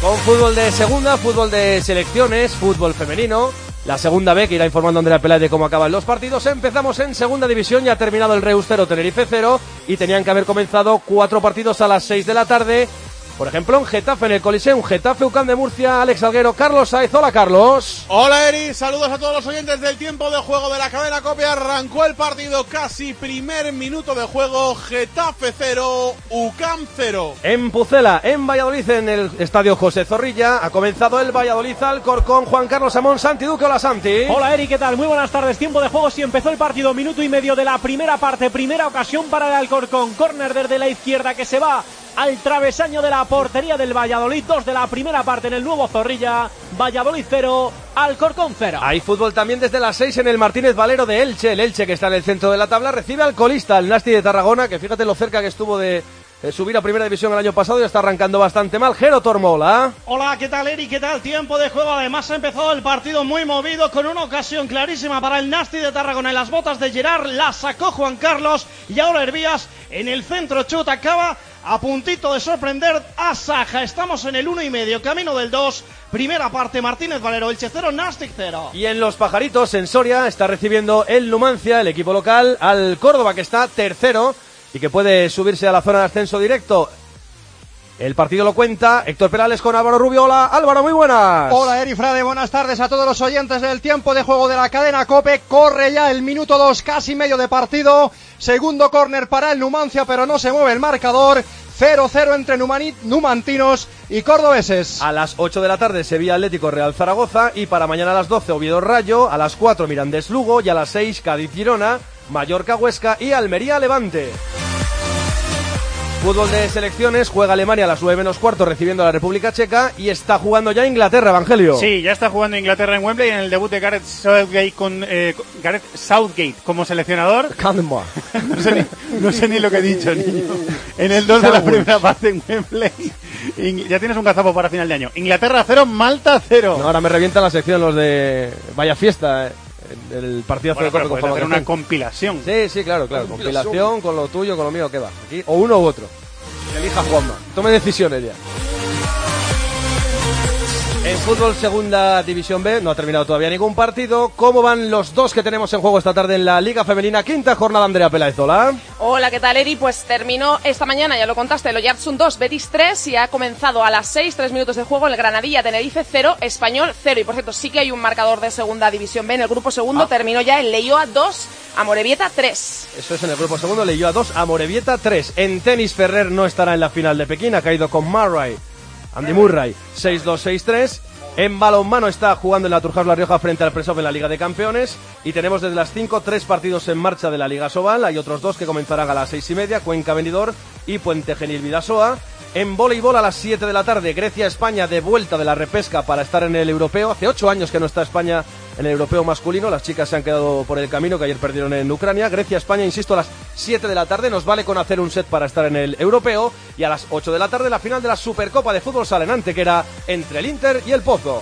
Con fútbol de segunda, fútbol de selecciones, fútbol femenino. La segunda B, que irá informando Andrea Peláez de cómo acaban los partidos. Empezamos en segunda división, ya ha terminado el Reus 0, Tenerife 0, y tenían que haber comenzado 4 partidos a las 6 de la tarde. Por ejemplo, en Getafe, en el Coliseum, Getafe, UCAM de Murcia, Alex Alguero, Carlos Saez. Hola, Carlos. Hola, Eri. Saludos a todos los oyentes del tiempo de juego de la cadena COPE. Arrancó el partido, casi primer minuto de juego. Getafe 0, UCAM 0. En Pucela, en Valladolid, en el estadio José Zorrilla, ha comenzado el Valladolid Alcorcón. Juan Carlos Amón, Santi Duque. Hola, Santi. Hola, Eri, ¿qué tal? Muy buenas tardes. Tiempo de juego, si empezó el partido, minuto y medio de la primera parte. Primera ocasión para el Alcorcón. Córner desde la izquierda que se va al travesaño de la portería del Valladolid. 2 de la primera parte en el nuevo Zorrilla. Valladolid 0, Alcorcón 0. Hay fútbol también desde las 6 en el Martínez Valero de Elche. El Elche, que está en el centro de la tabla, recibe al colista, el Nasti de Tarragona, que fíjate lo cerca que estuvo de subir a primera división el año pasado y está arrancando bastante mal. Jero Tormola. Hola, ¿qué tal, Eri? ¿Qué tal? Tiempo de juego. Además ha empezado el partido muy movido con una ocasión clarísima para el Nasti de Tarragona en las botas de Gerard. La sacó Juan Carlos y ahora Hervías en el centro. Chut, acaba a puntito de sorprender a Saja. Estamos en el 1,5, camino del 2. Primera parte, Martínez Valero, Elche 0, Nastic 0. Y en Los Pajaritos, en Soria, está recibiendo el Numancia, el equipo local, al Córdoba, que está tercero y que puede subirse a la zona de ascenso directo. El partido lo cuenta Héctor Perales con Álvaro Rubio. Hola, Álvaro, muy buenas. Hola, Eri Frade, buenas tardes a todos los oyentes del tiempo de juego de la cadena COPE. Corre ya el minuto 2, casi medio de partido. Segundo córner para el Numancia, pero no se mueve el marcador. 0-0 entre numantinos y cordobeses. A las 8 de la tarde, Sevilla Atlético, Real Zaragoza. Y para mañana a las 12, Oviedo Rayo. A las 4, Mirandés Lugo. Y a las 6, Cádiz Girona, Mallorca Huesca y Almería Levante. Fútbol de selecciones, juega Alemania a las 9:15 recibiendo a la República Checa y está jugando ya Inglaterra, Evangelio. Sí, ya está jugando Inglaterra en Wembley en el debut de Gareth Southgate como seleccionador. No sé ni lo que he dicho, niño. En el 2 de la primera parte en Wembley. Ya tienes un gazapo para final de año. Inglaterra 0, Malta 0. No, ahora me revienta la sección los de Vaya Fiesta, el partidazo de corte con hacer una compilación. Sí, claro, compilación con lo tuyo, con lo mío, ¿qué va? Aquí, o uno u otro. Que elija Juanma. Tome decisiones ya. En fútbol segunda división B no ha terminado todavía ningún partido. ¿Cómo van los dos que tenemos en juego esta tarde en la Liga Femenina? Quinta jornada, Andrea Peláez. Hola. Hola, ¿qué tal, Eri? Pues terminó esta mañana, ya lo contaste, el Oyarzun 2, Betis 3 y ha comenzado a las 6, 3 minutos de juego el Granadilla Tenerife 0, Español 0. Y por cierto, sí que hay un marcador de segunda división B en el grupo segundo. Terminó ya el Leioa 2, Amorebieta 3. Eso es en el grupo segundo, Leioa 2, Amorebieta 3. En tenis, Ferrer no estará en la final de Pekín, ha caído con Andy Murray 6-2, 6-3. En balonmano está jugando el Naturhaus La Rioja frente al Presov en la Liga de Campeones. Y tenemos desde las 5 3 partidos en marcha de la Liga Sobal. Hay otros 2 que comenzarán a las 6:30, Cuenca Benidorm y Puente Genil Bidasoa. En voleibol a las 7 de la tarde, Grecia-España de vuelta de la repesca para estar en el europeo. Hace 8 años que no está España en el europeo masculino. Las chicas se han quedado por el camino, que ayer perdieron en Ucrania. Grecia-España, insisto, a las 7 de la tarde. Nos vale con hacer un set para estar en el europeo. Y a las 8 de la tarde, la final de la Supercopa de Fútbol Sala en Antequera entre el Inter y el Pozo.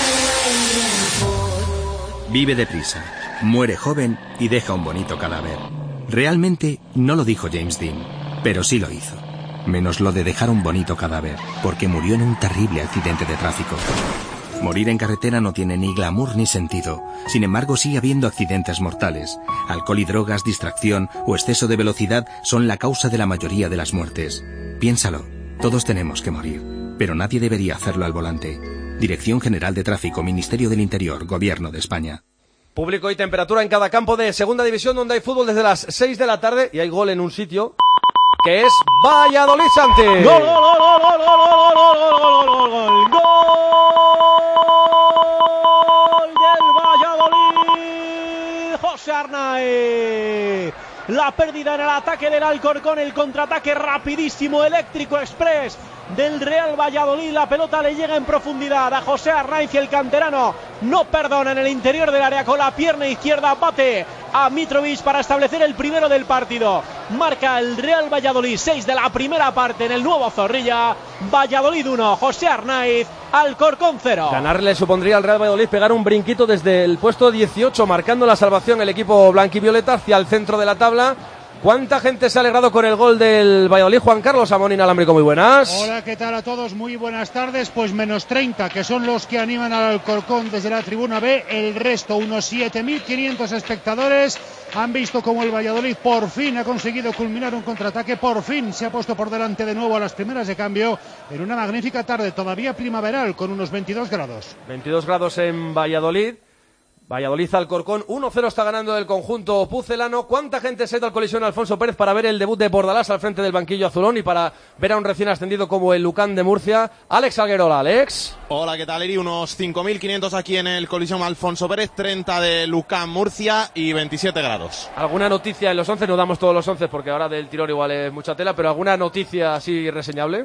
Vive deprisa, muere joven y deja un bonito cadáver. Realmente no lo dijo James Dean, pero sí lo hizo. Menos lo de dejar un bonito cadáver, porque murió en un terrible accidente de tráfico. Morir en carretera no tiene ni glamour ni sentido. Sin embargo, sigue habiendo accidentes mortales. Alcohol y drogas, distracción o exceso de velocidad son la causa de la mayoría de las muertes. Piénsalo, todos tenemos que morir, pero nadie debería hacerlo al volante. Dirección General de Tráfico, Ministerio del Interior, Gobierno de España. Público y temperatura en cada campo de segunda división, donde hay fútbol desde las 6 de la tarde y hay gol en un sitio que es Valladolid, Santi. ¡Gol! ¡Gol del Valladolid! José Arnaiz. La pérdida en el ataque del Alcorcón, el contraataque rapidísimo, eléctrico express del Real Valladolid. La pelota le llega en profundidad a José Arnaiz y el canterano no perdona en el interior del área. Con la pierna izquierda bate a Mitrovic para establecer el primero del partido. Marca el Real Valladolid, 6 de la primera parte en el nuevo Zorrilla. Valladolid 1, José Arnaiz, Alcorcón 0. Ganarle supondría al Real Valladolid pegar un brinquito desde el puesto 18, marcando la salvación el equipo blanquivioleta hacia el centro de la tabla. ¿Cuánta gente se ha alegrado con el gol del Valladolid? Juan Carlos Amón, Inalámbrico, muy buenas. Hola, ¿qué tal a todos? Muy buenas tardes. Pues menos 30, que son los que animan al Alcorcón desde la tribuna B. El resto, unos 7.500 espectadores, han visto como el Valladolid por fin ha conseguido culminar un contraataque. Por fin se ha puesto por delante de nuevo a las primeras de cambio en una magnífica tarde todavía primaveral con unos 22 grados. 22 grados en Valladolid. Valladolid Alcorcón, 1-0 está ganando el conjunto pucelano. ¿Cuánta gente se ha ido al Colisión Alfonso Pérez para ver el debut de Bordalás al frente del banquillo azulón y para ver a un recién ascendido como el Lucán de Murcia? Alex Alguerola, Alex. Hola, ¿qué tal, Eri? Unos 5.500 aquí en el Colisión Alfonso Pérez, 30 de Lucán Murcia y 27 grados. ¿Alguna noticia en los 11? No damos todos los 11 porque ahora del tirón igual es mucha tela, pero ¿alguna noticia así reseñable?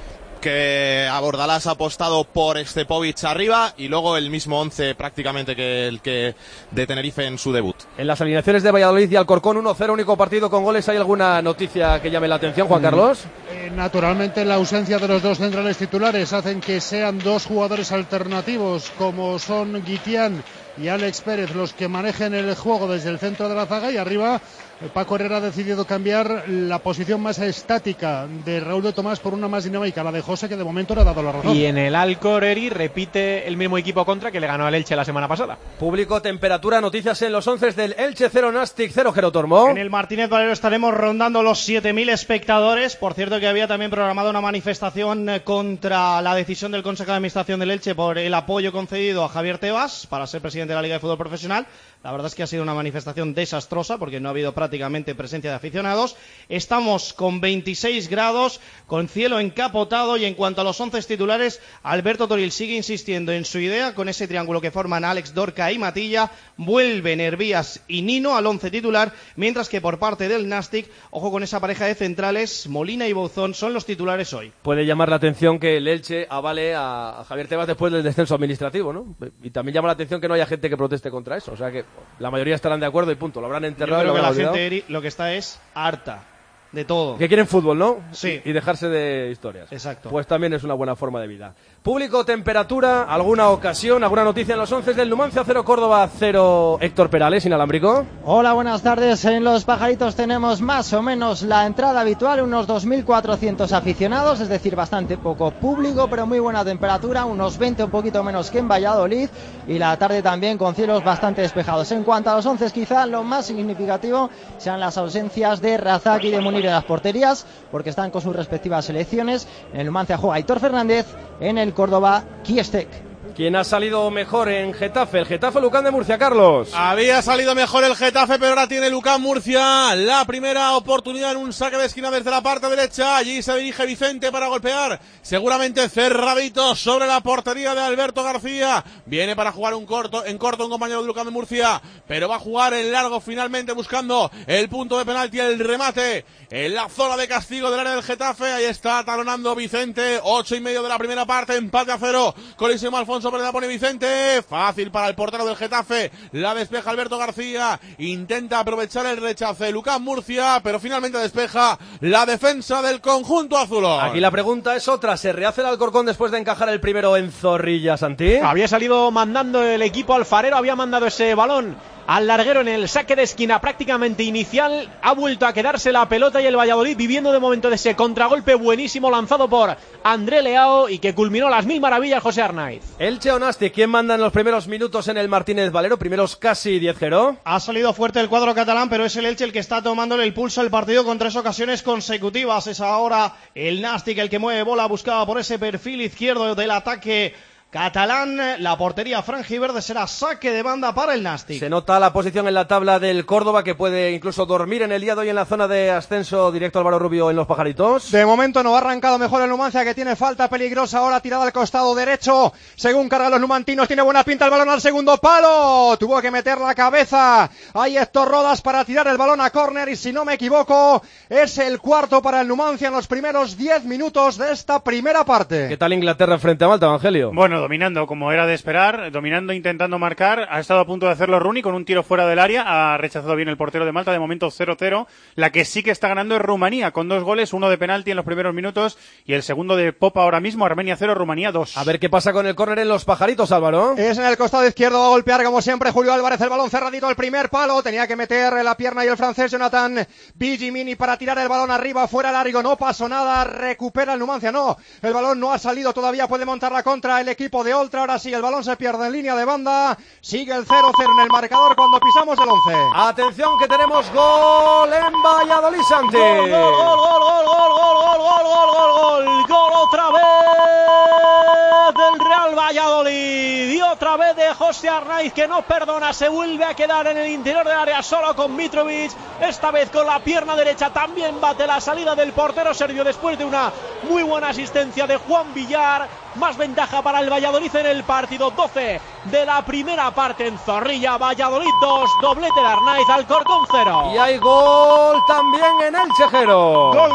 Que a Bordalás ha apostado por Stepovic arriba y luego el mismo 11 prácticamente que el que de Tenerife en su debut. En las alineaciones de Valladolid y Alcorcón, 1-0, único partido con goles. ¿Hay alguna noticia que llame la atención, Juan Carlos? Naturalmente la ausencia de los dos centrales titulares hacen que sean dos jugadores alternativos como son Guitián y Alex Pérez los que manejen el juego desde el centro de la zaga, y arriba Paco Herrera ha decidido cambiar la posición más estática de Raúl de Tomás por una más dinámica, la de José, que de momento le ha dado la razón. Y en el Alcoreri repite el mismo equipo contra que le ganó al Elche la semana pasada. Público, temperatura, noticias en los 11 del Elche 0, Nastic 0, Jero Tormo. En el Martínez Valero estaremos rondando los 7.000 espectadores. Por cierto, que había también programado una manifestación contra la decisión del Consejo de Administración del Elche por el apoyo concedido a Javier Tebas para ser presidente de la Liga de Fútbol Profesional. La verdad es que ha sido una manifestación desastrosa porque no ha habido prácticamente presencia de aficionados. Estamos con 26 grados, con cielo encapotado, y en cuanto a los 11 titulares, Alberto Toril sigue insistiendo en su idea con ese triángulo que forman Alex, Dorca y Matilla. Vuelven Hervías y Nino al 11 titular, mientras que por parte del Nastic, ojo con esa pareja de centrales, Molina y Bouzón son los titulares hoy. Puede llamar la atención que el Elche avale a Javier Tebas después del descenso administrativo, ¿no? Y también llama la atención que no haya gente que proteste contra eso, o sea que la mayoría estarán de acuerdo y punto, lo habrán enterrado. Yo creo y que lo la habrán gente, Eri, lo que está es harta de todo. Que quieren fútbol, ¿no? Sí. Y dejarse de historias. Exacto. Pues también es una buena forma de vida. Público, temperatura, alguna ocasión, alguna noticia en los 11 del Numancia 0, Córdoba 0, Héctor Perales, Inalámbrico. Hola, buenas tardes. En Los Pajaritos tenemos más o menos la entrada habitual, unos 2.400 aficionados, es decir, bastante poco público, pero muy buena temperatura, unos 20, un poquito menos que en Valladolid, y la tarde también con cielos bastante despejados. En cuanto a los 11, quizá lo más significativo sean las ausencias de Razak y de Munir en las porterías, porque están con sus respectivas selecciones. En el Numancia juega Aitor Fernández, en el Córdoba, Kiestek. ¿Quién ha salido mejor en Getafe? El Getafe, Lucán de Murcia, Carlos. Había salido mejor el Getafe, pero ahora tiene Lucán Murcia la primera oportunidad en un saque de esquina desde la parte derecha. Allí se dirige Vicente para golpear, seguramente cerradito sobre la portería de Alberto García. Viene para jugar en corto un compañero de Lucán de Murcia, pero va a jugar en largo finalmente buscando el punto de penalti, el remate en la zona de castigo del área del Getafe. Ahí está talonando Vicente, 8:30 de la primera parte, empate a 0. Colisión Alfonso Pérez, la pone Vicente, fácil para el portero del Getafe, la despeja Alberto García, intenta aprovechar el rechazo de Lucán Murcia, pero finalmente despeja la defensa del conjunto azulón. Aquí la pregunta es otra, ¿se rehace el Alcorcón después de encajar el primero en Zorrilla, Santi? Había salido mandando el equipo alfarero, había mandado ese balón al larguero en el saque de esquina prácticamente inicial, ha vuelto a quedarse la pelota y el Valladolid viviendo de momento de ese contragolpe buenísimo lanzado por André Leao y que culminó las mil maravillas José Arnaiz. Elche o Nastic, ¿quién manda en los primeros minutos en el Martínez Valero? Primeros casi 10, Jero. Ha salido fuerte el cuadro catalán, pero es el Elche el que está tomándole el pulso al partido con 3 ocasiones consecutivas. Es ahora el Nastic el que mueve bola, buscaba por ese perfil izquierdo del ataque catalán. La portería franjiverde será saque de banda para el Nastic. Se nota la posición en la tabla del Córdoba, que puede incluso dormir en el día de hoy en la zona de ascenso directo. Álvaro Rubio en Los Pajaritos. De momento no ha arrancado mejor el Numancia, que tiene falta peligrosa ahora tirada al costado derecho. Según cargan los numantinos, tiene buena pinta el balón al segundo palo. Tuvo que meter la cabeza. Ahí Héctor Rodas para tirar el balón a córner y si no me equivoco es el cuarto para el Numancia en los primeros 10 minutos de esta primera parte. ¿Qué tal Inglaterra frente a Malta, Evangelio? Bueno, dominando como era de esperar, dominando, intentando marcar. Ha estado a punto de hacerlo Rooney con un tiro fuera del área. Ha rechazado bien el portero de Malta. De momento 0-0. La que sí que está ganando es Rumanía, con 2 goles, uno de penalti en los primeros minutos y el segundo de Popa ahora mismo. Armenia 0, Rumanía 2. A ver qué pasa con el córner en los pajaritos, Álvaro. Es en el costado izquierdo, va a golpear como siempre Julio Álvarez, el balón cerradito al primer palo. Tenía que meter la pierna y el francés Jonathan Bigimini para tirar el balón arriba, fuera largo. No pasó nada. Recupera el Numancia. No, el balón no ha salido todavía. Puede montar la contra el equipo de Oltra. Ahora sí, el balón se pierde en línea de banda. Sigue el 0-0 en el marcador cuando pisamos el 11. Atención que tenemos gol en Valladolid, Santi. Gol otra vez del Real Valladolid y otra vez de José Arnaiz, que no perdona, se vuelve a quedar en el interior del área solo con Mitrovic, esta vez con la pierna derecha. También bate la salida del portero serbio después de una muy buena asistencia de Juan Villar. Más ventaja para el Valladolid en el partido. 12 de la primera parte en Zorrilla. Valladolid 2, doblete de Arnaiz, Alcorcón 0. Y hay gol también en el Chejero. Gol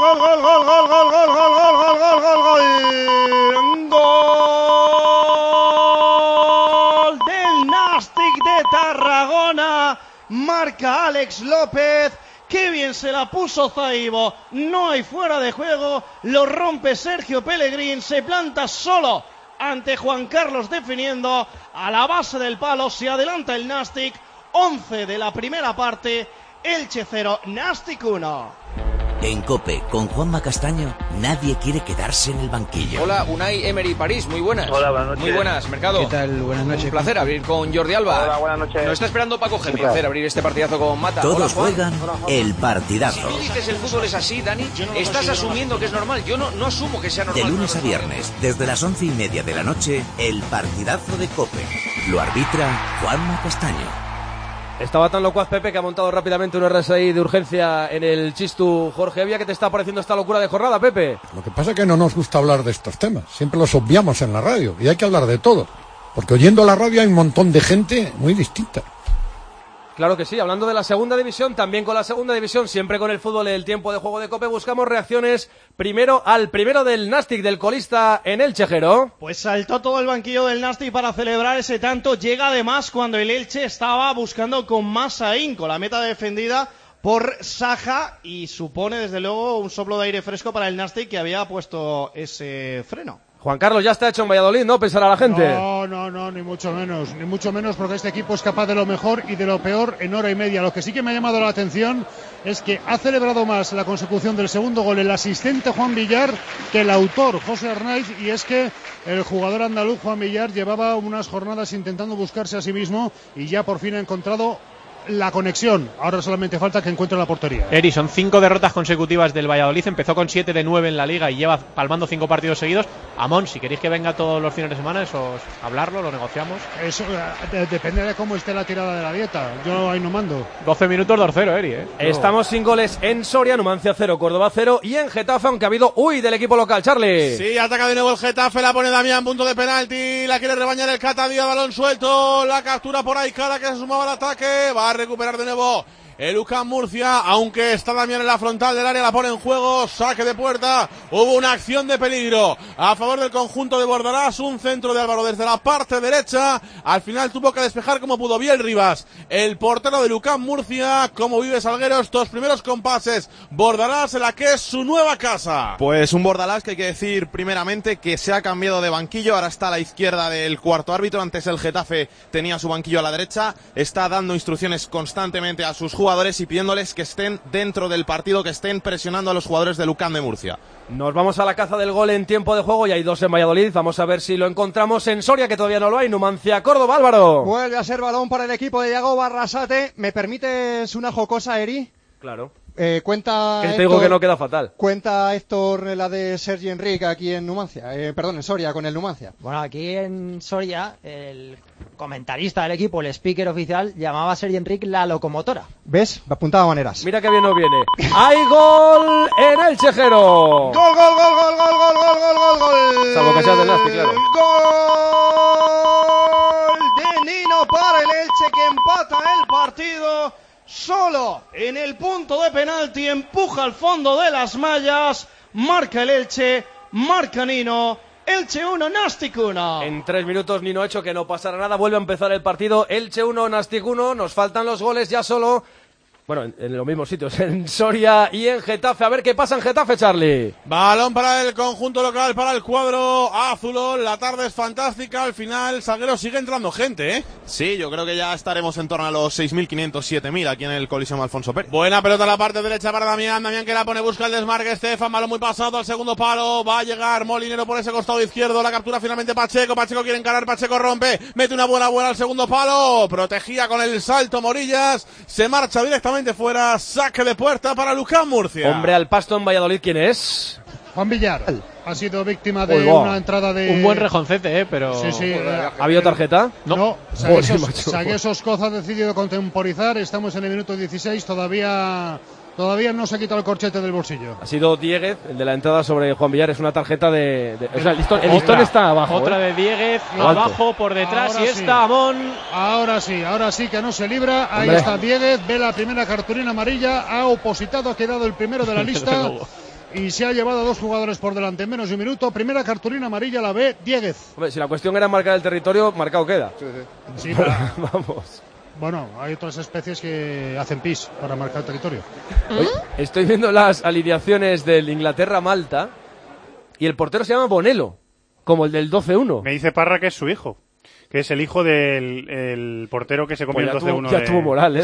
del Nastic de Tarragona. Marca Alex López. Qué bien se la puso Zaibo. No hay fuera de juego. Lo rompe Sergio Pellegrín. Se planta solo ante Juan Carlos definiendo a la base del palo. Se adelanta el Nastic. 11 de la primera parte. Elche 0, Nastic 1. En COPE, con Juanma Castaño, nadie quiere quedarse en el banquillo. Hola, Unai Emery París, muy buenas. Hola, buenas noches. Muy buenas, Mercado. ¿Qué tal? Buenas noches. Un placer abrir con Jordi Alba. Hola, buenas noches. Nos está esperando Paco Gémez, abrir este partidazo con Mata. Todos Hola, juegan el partidazo. Si tú dices el fútbol es así, Dani, estás asumiendo que es normal. Yo no asumo que sea normal. De lunes a viernes, desde las 11:30 de la noche, el partidazo de COPE. Lo arbitra Juanma Castaño. Estaba tan locuaz Pepe que ha montado rápidamente un RSI de urgencia en el Chistu Jorge Evia. ¿Qué te está pareciendo esta locura de jornada, Pepe? Lo que pasa es que no nos gusta hablar de estos temas. Siempre los obviamos en la radio y hay que hablar de todo. Porque oyendo la radio hay un montón de gente muy distinta. Claro que sí, hablando de la segunda división, también con la segunda división, siempre con el fútbol, el tiempo de juego de COPE, buscamos reacciones primero al primero del Nastic, del colista en el Chejero. Pues saltó todo el banquillo del Nastic para celebrar ese tanto. Llega además cuando el Elche estaba buscando con más ahínco la meta defendida por Saja y supone desde luego un soplo de aire fresco para el Nastic, que había puesto ese freno. Juan Carlos, ya está hecho en Valladolid, ¿no? Pensará la gente. No, ni mucho menos, porque este equipo es capaz de lo mejor y de lo peor en hora y media. Lo que sí que me ha llamado la atención es que ha celebrado más la consecución del segundo gol el asistente Juan Villar que el autor José Arnaiz, y es que el jugador andaluz Juan Villar llevaba unas jornadas intentando buscarse a sí mismo y ya por fin ha encontrado la conexión. Ahora solamente falta que encuentre la portería. Eri, son 5 derrotas consecutivas del Valladolid. Empezó con 7 de 9 en la Liga y lleva palmando 5 partidos seguidos. Amón, si queréis que venga todos los fines de semana, eso hablarlo, lo negociamos. Eso depende de cómo esté la tirada de la dieta. Yo ahí no mando. 12 minutos 2-0, Eri, Estamos sin goles en Soria, Numancia 0, Córdoba 0 y en Getafe, aunque ha habido del equipo local, Charlie. Sí, ataca de nuevo el Getafe, la pone Damián, punto de penalti, la quiere rebañar el Catadía, balón suelto, la captura por ahí, cara que se sumaba al ataque, va a recuperar de nuevo el UCAM Murcia, aunque está Damián en la frontal del área, la pone en juego, saque de puerta, hubo una acción de peligro a favor del conjunto de Bordalás, un centro de Álvaro desde la parte derecha, al final tuvo que despejar como pudo Biel Rivas, el portero del UCAM Murcia. ¿Cómo vive Salguero estos primeros compases? Bordalás en la que es su nueva casa. Pues un Bordalás que hay que decir primeramente que se ha cambiado de banquillo, ahora está a la izquierda del cuarto árbitro, antes el Getafe tenía su banquillo a la derecha, está dando instrucciones constantemente a sus jugadores y pidiéndoles que estén dentro del partido, que estén presionando a los jugadores del UCAM de Murcia. Nos vamos a la caza del gol en tiempo de juego y hay 2 en Valladolid. Vamos a ver si lo encontramos en Soria, que todavía no lo hay. Numancia, Córdoba, Álvaro. Vuelve a ser balón para el equipo de Iago Barrasate. ¿Me permites una jocosa, Eri? Claro. Cuenta que te digo que no queda fatal. Cuenta Héctor la de Sergi Enrique aquí en Numancia, en Soria, con el Numancia. Bueno, aquí en Soria el comentarista del equipo, el speaker oficial, llamaba a Sergi Enrique la locomotora. ¿Ves? Apuntaba maneras. Mira que bien nos viene. ¡Hay gol en el Chejero! ¡Gol! Salvo que sea del Nastic, claro. ¡Gol de Nino para el Elche, que empata el partido! Solo en el punto de penalti, empuja al fondo de las mallas, marca el Elche, marca Nino, Elche 1, Nastic 1. En 3 minutos Nino ha hecho que no pasara nada. Vuelve a empezar el partido. Elche 1, Nastic 1. Nos faltan los goles ya solo. Bueno, en los mismos sitios, en Soria y en Getafe. A ver qué pasa en Getafe, Charlie. Balón para el conjunto local, para el cuadro azulón. La tarde es fantástica. Al final, Salguero, sigue entrando gente, ¿eh? Sí, yo creo que ya estaremos en torno a los 6.500, 7.000 aquí en el Coliseum Alfonso Pérez. Buena pelota a la parte derecha para Damián. Damián que la pone, busca el desmarque. Estefan, balón muy pasado al segundo palo. Va a llegar Molinero por ese costado izquierdo. La captura finalmente Pacheco. Pacheco quiere encarar. Pacheco rompe. Mete una buena al segundo palo. Protegía con el salto Morillas. Se marcha directamente fuera. Saque de puerta para Lucán Murcia. Hombre al pasto en Valladolid, ¿quién es? Juan Villar. Ha sido víctima de una entrada de... Un buen rejoncete, pero... Sí. ¿Ha habido tarjeta? No. Sagueso Escoz ha decidido contemporizar. Estamos en el minuto 16. Todavía no se ha quitado el corchete del bolsillo. Ha sido Dieguez, el de la entrada sobre Juan Villar. Es una tarjeta de o sea, el listón está abajo. Otra de Dieguez, abajo, por detrás. Ahora y está Amón. Ahora sí que no se libra. Ahí está Dieguez. Ve la primera cartulina amarilla. Ha opositado, ha quedado el primero de la lista. Y se ha llevado a 2 jugadores por delante en menos de un minuto. Primera cartulina amarilla la ve Dieguez. Hombre, si la cuestión era marcar el territorio, marcado queda. Sí, vamos. Bueno, hay otras especies que hacen pis para marcar territorio. Oye, estoy viendo las alineaciones del Inglaterra-Malta y el portero se llama Bonello, como el del 12-1. Me dice Parra que es su hijo, que es el hijo del portero que se comió el 12-1. Ya tuvo moral,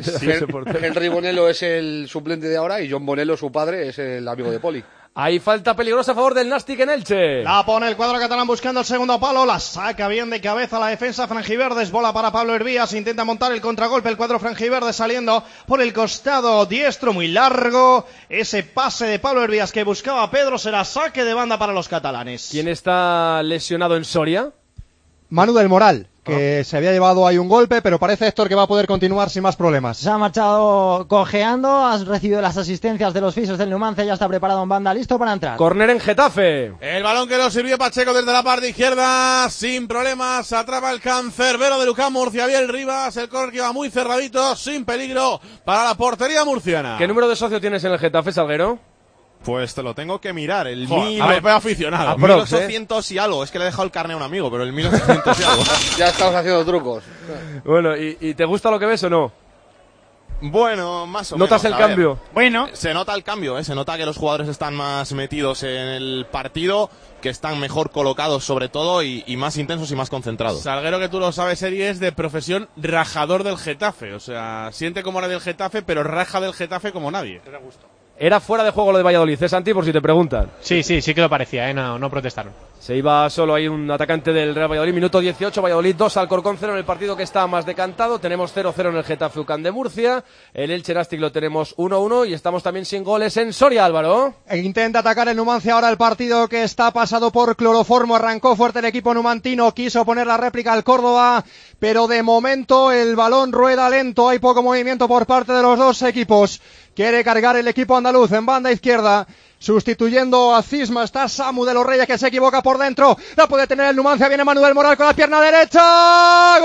Henry Bonello es el suplente de ahora y John Bonello, su padre, es el amigo de Poli. Hay falta peligrosa a favor del Nastic en Elche. La pone el cuadro catalán buscando el segundo palo. La saca bien de cabeza la defensa franjiverdes. Bola para Pablo Hervías. Intenta montar el contragolpe. El cuadro franjiverde saliendo por el costado diestro muy largo. Ese pase de Pablo Hervías que buscaba a Pedro será saque de banda para los catalanes. ¿Quién está lesionado en Soria? Manu del Moral, que se había llevado ahí un golpe, pero parece, Héctor, que va a poder continuar sin más problemas. Se ha marchado cojeando, has recibido las asistencias de los fisios del Numancia, ya está preparado en banda, listo para entrar. Córner en Getafe. El balón que lo sirvió Pacheco desde la parte izquierda, sin problemas, atrapa el cancerbero de Lucán Murcia, Biel Rivas, el córner que va muy cerradito, sin peligro para la portería murciana. ¿Qué número de socio tienes en el Getafe, Salguero? Pues te lo tengo que mirar, el aficionado. 1800 y algo, es que le he dejado el carné a un amigo, pero el 1800 y algo. Ya estamos haciendo trucos. Bueno, ¿y te gusta lo que ves o no? Bueno, más o menos. ¿Notas el cambio? Bueno. Se nota el cambio, se nota que los jugadores están más metidos en el partido, que están mejor colocados sobre todo y más intensos y más concentrados. Salguero, que tú lo sabes, es de profesión rajador del Getafe. O sea, siente como era del Getafe, pero raja del Getafe como nadie. Te da gusto. Era fuera de juego lo de Valladolid, Santi, por si te preguntan. Sí que lo parecía, no protestaron. Se iba solo ahí un atacante del Real Valladolid, minuto 18, Valladolid 2, Alcorcón 0 en el partido que está más decantado. Tenemos 0-0 en el Getafe UCAM de Murcia, el Elche Nastic lo tenemos 1-1 y estamos también sin goles en Soria, Álvaro. Intenta atacar el Numancia ahora el partido que está pasado por cloroformo, arrancó fuerte el equipo numantino, quiso poner la réplica al Córdoba, pero de momento el balón rueda lento, hay poco movimiento por parte de los dos equipos. Quiere cargar el equipo andaluz en banda izquierda, sustituyendo a Cisma, está Samu de los Reyes que se equivoca por dentro, la puede tener el Numancia, viene Manu del Moral con la pierna derecha,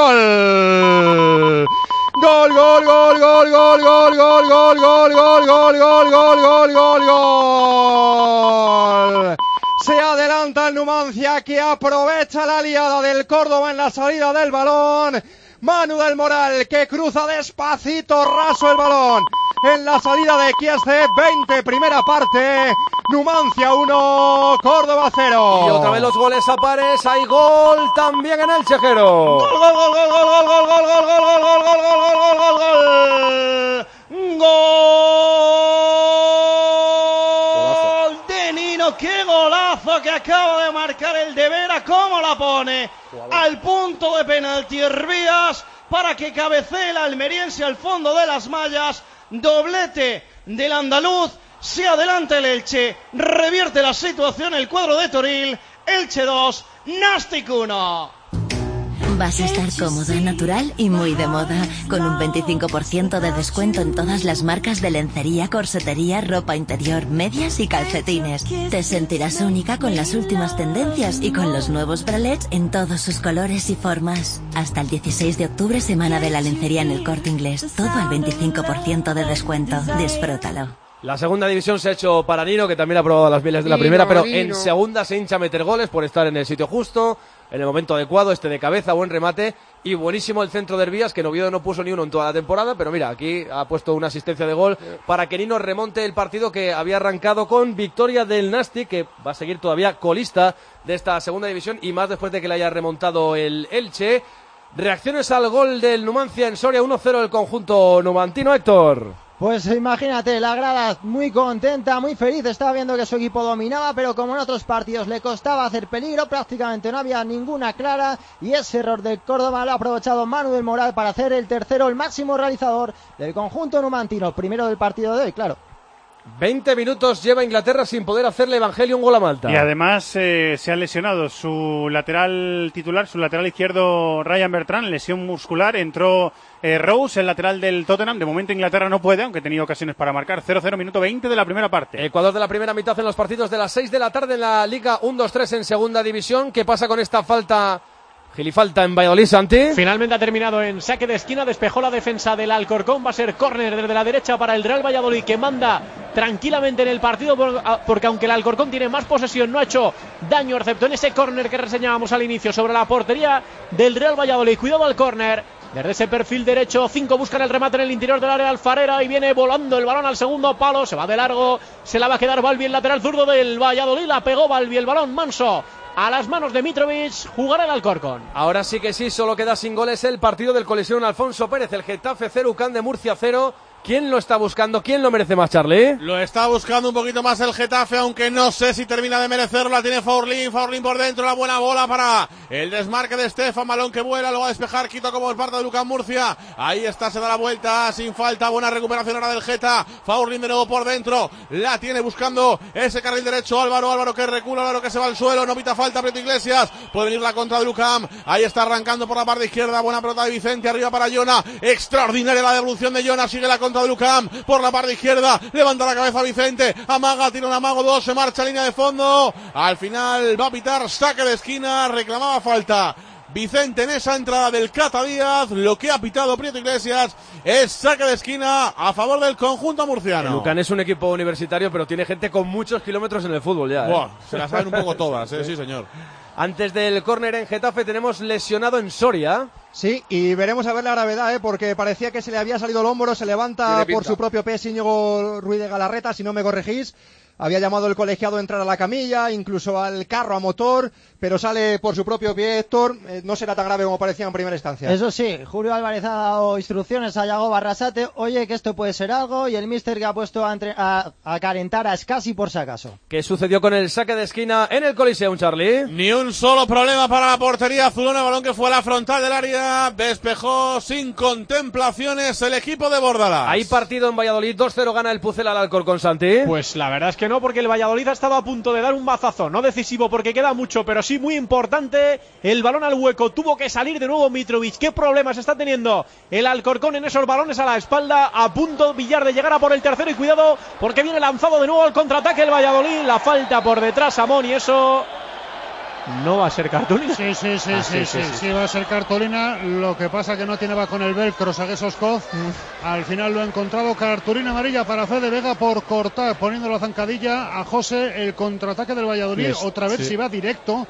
gol. Gol, gol, gol, gol, gol, gol, gol, gol, gol, gol, gol, gol, gol, gol, gol, gol. Se adelanta el Numancia que aprovecha la liada del Córdoba en la salida del balón. Manu del Moral que cruza despacito, raso el balón. En la salida de Kiesce, 20, primera parte. Numancia 1, Córdoba 0. Y otra vez los goles a pares, hay gol también en el Chejero. Gol, gol, gol, gol, gol, gol, gol, gol, gol, gol, gol, gol, gol, gol, gol, gol. Gol de Nino, qué golazo que acaba de marcar el de Vera, cómo la pone al punto de penalti Hervías para que cabecee el almeriense al fondo de las mallas. Doblete del andaluz, se adelanta el Elche, revierte la situación el cuadro de Toril, Elche 2, Nastic 1. Vas a estar cómodo, natural y muy de moda, con un 25% de descuento en todas las marcas de lencería, corsetería, ropa interior, medias y calcetines. Te sentirás única con las últimas tendencias y con los nuevos bralets en todos sus colores y formas. Hasta el 16 de octubre, semana de la lencería en el Corte Inglés. Todo al 25% de descuento. Disfrútalo. La segunda división se ha hecho para Nino, que también ha probado las mieles de la primera, pero en segunda se hincha a meter goles por estar en el sitio justo, en el momento adecuado, de cabeza, buen remate y buenísimo el centro de Herbías, que en Oviedo no puso ni uno en toda la temporada, pero mira, aquí ha puesto una asistencia de gol para que Nino remonte el partido que había arrancado con victoria del Nástic, que va a seguir todavía colista de esta segunda división y más después de que le haya remontado el Elche. Reacciones al gol del Numancia en Soria, 1-0 el conjunto numantino, Héctor. Pues imagínate, la grada muy contenta, muy feliz, estaba viendo que su equipo dominaba, pero como en otros partidos le costaba hacer peligro, prácticamente no había ninguna clara, y ese error del Córdoba lo ha aprovechado Manu del Moral para hacer el tercero, el máximo realizador del conjunto numantino, primero del partido de hoy, claro. 20 minutos lleva Inglaterra sin poder hacerle Evangelio un gol a Malta. Y además se ha lesionado su lateral titular, su lateral izquierdo Ryan Bertrand, lesión muscular. Entró Rose, el lateral del Tottenham. De momento Inglaterra no puede, aunque ha tenido ocasiones para marcar. 0-0, minuto 20 de la primera parte. Ecuador de la primera mitad en los partidos de las 6 de la tarde en la Liga 1-2-3 en segunda división. ¿Qué pasa con esta falta? Gilifalta en Valladolid, Santi. Finalmente ha terminado en saque de esquina, despejó la defensa del Alcorcón, va a ser córner desde la derecha para el Real Valladolid, que manda tranquilamente en el partido, porque aunque el Alcorcón tiene más posesión, no ha hecho daño, excepto en ese córner que reseñábamos al inicio sobre la portería del Real Valladolid. Cuidado al córner, desde ese perfil derecho, 5 buscan el remate en el interior del área Alfarera y viene volando el balón al segundo palo, se va de largo, se la va a quedar Balbi, el lateral zurdo del Valladolid, la pegó Balbi, el balón manso a las manos de Mitrovic, jugará el Alcorcón. Ahora sí que sí, solo queda sin goles el partido del Coliseum Alfonso Pérez, el Getafe 0, UCAM de Murcia 0. ¿Quién lo está buscando? ¿Quién lo merece más, Charlie? Lo está buscando un poquito más el Getafe, aunque no sé si termina de merecerlo. La tiene Faurlín por dentro, la buena bola para el desmarque de Estefan, balón que vuela, lo va a despejar, quito como el parte de UCAM Murcia. Ahí está, se da la vuelta, sin falta, buena recuperación ahora del Geta. Faurlín de nuevo por dentro, la tiene buscando ese carril derecho, Álvaro que recula, Álvaro que se va al suelo, no pita falta, Prieto Iglesias, puede venir la contra de UCAM. Ahí está arrancando por la parte izquierda, buena pelota de Vicente, arriba para Jona, extraordinaria la devolución de Jona, sigue la contra de Lucam por la parte izquierda, levanta la cabeza Vicente, amaga, tira un amago, 2, se marcha, línea de fondo, al final va a pitar saque de esquina, reclamaba falta Vicente en esa entrada del Cata Díaz. Lo que ha pitado Prieto Iglesias es saque de esquina a favor del conjunto murciano. El UCAM es un equipo universitario, pero tiene gente con muchos kilómetros en el fútbol ya. Buah, se las saben un poco todas, sí señor. Antes del córner en Getafe tenemos lesionado en Soria. Sí, y veremos a ver la gravedad, porque parecía que se le había salido el hombro, se levanta por su propio peso Íñigo Ruiz de Galarreta, si no me corregís. Había llamado el colegiado a entrar a la camilla, incluso al carro a motor, pero sale por su propio pie, Héctor. No será tan grave como parecía en primera instancia. Eso sí, Julio Álvarez ha dado instrucciones a Yago Barrasate, oye, que esto puede ser algo, y el míster que ha puesto a calentar a Scassi por si acaso. ¿Qué sucedió con el saque de esquina en el Coliseum, Charlie? Ni un solo problema para la portería azulona, balón que fue a la frontal del área, despejó sin contemplaciones el equipo de Bordalás. Hay partido en Valladolid, 2-0 gana el Pucel al Alcorcón, Santi. Pues la verdad es que no, porque el Valladolid ha estado a punto de dar un bazazo, no decisivo porque queda mucho, pero sí muy importante. El balón al hueco, tuvo que salir de nuevo Mitrovic. ¿Qué problemas está teniendo el Alcorcón en esos balones a la espalda? A punto Villar de llegar a por el tercero, y cuidado porque viene lanzado de nuevo al contraataque el Valladolid. La falta por detrás a Mon, y eso no va a ser cartulina. Sí, va a ser cartulina. Lo que pasa que no tiene va con el velcro Sagues Oskov. Al final lo ha encontrado. Cartulina amarilla para Fede Vega por cortar, poniendo la zancadilla a José. El contraataque del Valladolid, otra vez si va directo.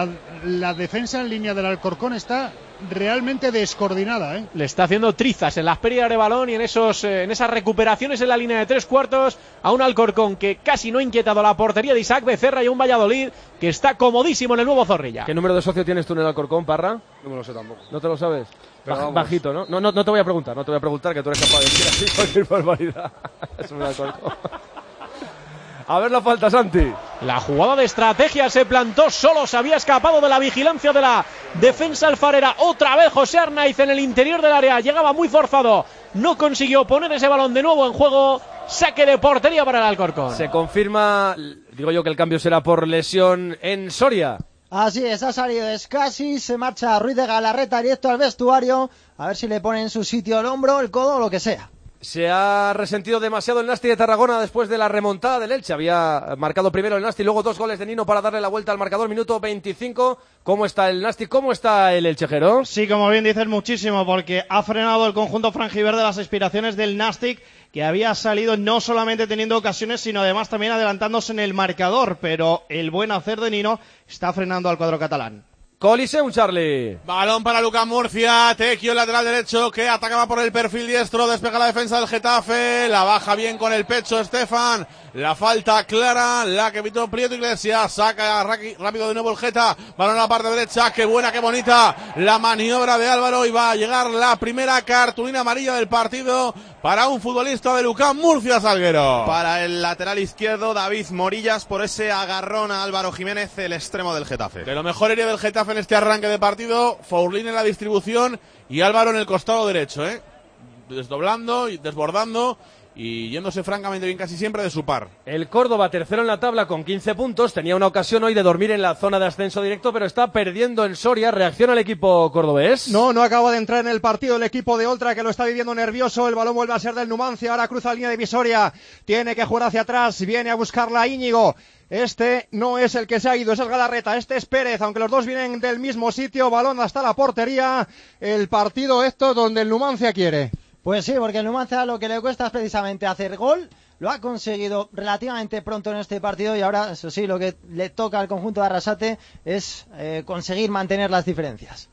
La defensa en línea del Alcorcón está realmente descoordinada, ¿eh? Le está haciendo trizas en las pérdidas de balón y en esas recuperaciones en la línea de 3/4 a un Alcorcón que casi no ha inquietado la portería de Isaac Becerra, y un Valladolid que está comodísimo en el nuevo Zorrilla. ¿Qué número de socio tienes tú en el Alcorcón, Parra? No me lo sé tampoco. ¿No te lo sabes? Bajito, ¿no? No te voy a preguntar, que tú eres capaz de decir así cualquier barbaridad. Es un Alcorcón. A ver la falta, Santi. La jugada de estrategia, se plantó solo, se había escapado de la vigilancia de la defensa alfarera. Otra vez José Arnaiz en el interior del área, llegaba muy forzado, no consiguió poner ese balón de nuevo en juego. Saque de portería para el Alcorcón. Se confirma, digo yo, que el cambio será por lesión en Soria. Así es, ha salido Scassi, se marcha Ruiz de Galarreta directo al vestuario, a ver si le pone en su sitio el hombro, el codo o lo que sea. Se ha resentido demasiado el Nasti de Tarragona después de la remontada del Elche. Había marcado primero el Nasti, luego 2 goles de Nino para darle la vuelta al marcador. Minuto 25. ¿Cómo está el Nasti? ¿Cómo está el Elchejero? Sí, como bien dices, muchísimo, porque ha frenado el conjunto franjiverde las aspiraciones del Nastic, que había salido no solamente teniendo ocasiones, sino además también adelantándose en el marcador, pero el buen hacer de Nino está frenando al cuadro catalán. Coliseum, Charlie. Balón para Lucas Murcia, Tequio, el lateral derecho, que atacaba por el perfil diestro, despega la defensa del Getafe, la baja bien con el pecho Estefan, la falta clara, la que evitó Prieto Iglesias, saca rápido de nuevo el Geta, balón a la parte derecha, qué buena, qué bonita la maniobra de Álvaro, y va a llegar la primera cartulina amarilla del partido para un futbolista de Lucas Murcia, Salguero. Para el lateral izquierdo, David Morillas, por ese agarrón a Álvaro Jiménez, el extremo del Getafe. De lo mejor iría del Getafe en este arranque de partido, Fourlin en la distribución y Álvaro en el costado derecho, desdoblando y desbordando y yéndose francamente bien casi siempre de su par. El Córdoba, tercero en la tabla con 15 puntos, tenía una ocasión hoy de dormir en la zona de ascenso directo, pero está perdiendo en Soria. ¿Reacciona el equipo cordobés? No acaba de entrar en el partido el equipo de Oltra, que lo está viviendo nervioso. El balón vuelve a ser del Numancia, ahora cruza la línea divisoria, tiene que jugar hacia atrás, viene a buscarla Íñigo. Este no es el que se ha ido, ese es Galarreta, este es Pérez, aunque los dos vienen del mismo sitio, balón hasta la portería. El partido donde el Numancia quiere. Pues sí, porque el Numancia lo que le cuesta es precisamente hacer gol. Lo ha conseguido relativamente pronto en este partido y ahora, eso sí, lo que le toca al conjunto de Arrasate es conseguir mantener las diferencias.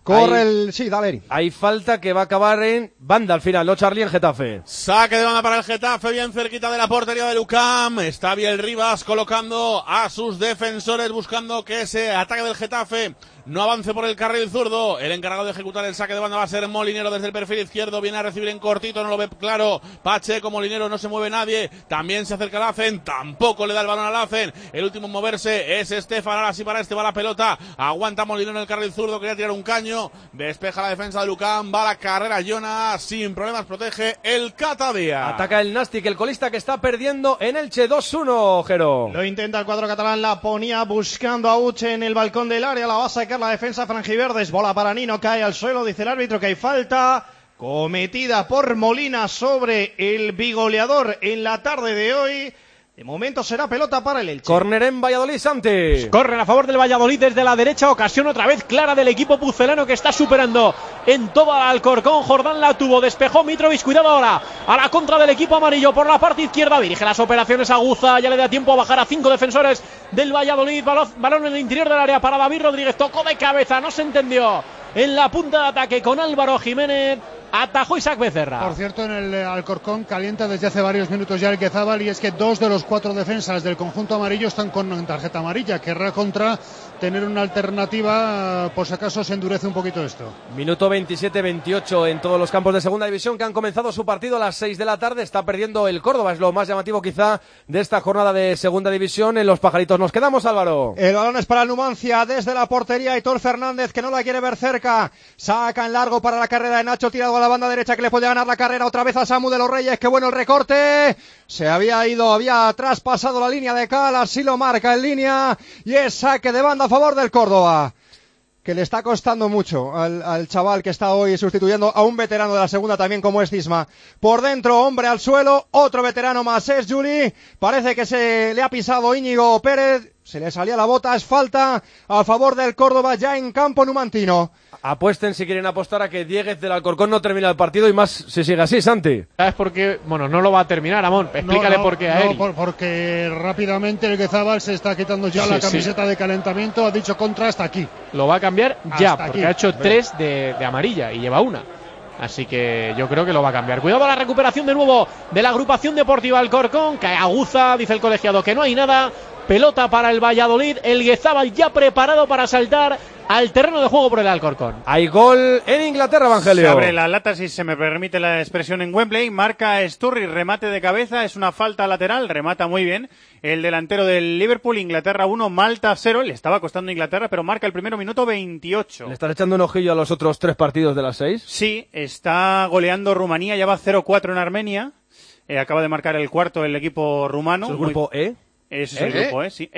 Dale. Hay falta que va a acabar en banda al final, ¿no, Charlie, en Getafe? Saque de banda para el Getafe, bien cerquita de la portería de Lucam. Está bien Rivas colocando a sus defensores, buscando que ese ataque del Getafe no avance por el carril zurdo. El encargado de ejecutar el saque de banda va a ser Molinero desde el perfil izquierdo. Viene a recibir en cortito, no lo ve claro Pacheco. Molinero, no se mueve nadie. También se acerca Lacen, tampoco le da el balón a Lacen. El último en moverse es Estefan. Ahora sí para va la pelota. Aguanta Molinero en el carril zurdo, quería tirar un caño. Despeja la defensa de Lucam. Va la carrera Jonas, sin problemas protege el Catadía. Ataca el Nastic, el colista que está perdiendo en Elche 2-1, Jero. Lo intenta el cuadro catalán, la ponía buscando a Uche en el balcón del área. La va a sacar la defensa franjiverdes. Bola para Nino, cae al suelo, dice el árbitro que hay falta cometida por Molina sobre el bigoleador en la tarde de hoy. De momento será pelota para el Elche. Córner en Valladolid, Santi. Córner a favor del Valladolid desde la derecha. Ocasión otra vez clara del equipo pucelano que está superando en todo al Alcorcón. Jordán la tuvo, despejó Mitrovic. Cuidado ahora a la contra del equipo amarillo por la parte izquierda. Dirige las operaciones Aguza. Ya le da tiempo a bajar a 5 defensores del Valladolid. Balón en el interior del área para David Rodríguez. Tocó de cabeza, no se entendió. En la punta de ataque con Álvaro Jiménez. Atajó Isaac Becerra. Por cierto, en el Alcorcón calienta desde hace varios minutos ya el Guezabal, y es que 2 de los 4 defensas del conjunto amarillo están con tarjeta amarilla. Querrá contra tener una alternativa, por si acaso se endurece un poquito esto. Minuto 27-28 en todos los campos de segunda división que han comenzado su partido a las 6 de la tarde. Está perdiendo el Córdoba, es lo más llamativo quizá de esta jornada de segunda división. En los pajaritos nos quedamos, Álvaro. El balón es para el Numancia, desde la portería Aitor Fernández, que no la quiere ver cerca. Saca en largo para la carrera de Nacho, tirado a la banda derecha, que le puede ganar la carrera otra vez a Samu de los Reyes. Qué bueno el recorte. Se había ido, había traspasado la línea de cal, así lo marca en línea, y es saque de banda a favor del Córdoba, que le está costando mucho al chaval que está hoy sustituyendo a un veterano de la segunda también como es Cisma. Por dentro, hombre al suelo, otro veterano más es Juli. Parece que se le ha pisado Íñigo Pérez, se le salía la bota, es falta a favor del Córdoba ya en campo numantino. Apuesten si quieren apostar a que Dieguez del Alcorcón no termina el partido, y más si sigue así, Santi. ¿Sabes por qué? Bueno, no lo va a terminar, Amón. Explícale por qué a él. Porque rápidamente el Guezabal se está quitando ya la camiseta de calentamiento. Ha dicho contra hasta aquí. Lo va a cambiar ya, hasta porque aquí. ha hecho 3 de amarilla y lleva 1. Así que yo creo que lo va a cambiar. Cuidado a la recuperación de nuevo de la agrupación deportiva Alcorcón. Cae Aguza, dice el colegiado que no hay nada. Pelota para el Valladolid. El Guezabal ya preparado para saltar al terreno de juego por el Alcorcón. Hay gol en Inglaterra, Evangelio. Se abre la lata, si se me permite la expresión, en Wembley. Marca Sturridge, remate de cabeza. Es una falta lateral, remata muy bien el delantero del Liverpool. Inglaterra 1, Malta 0. Le estaba costando a Inglaterra, pero marca el primero, minuto 28. ¿Le estás echando un ojillo a los otros 3 partidos de las 6? Sí, está goleando Rumanía, ya va 0-4 en Armenia. Acaba de marcar el cuarto el equipo rumano. ¿Es el grupo E? Ese es el grupo, sí.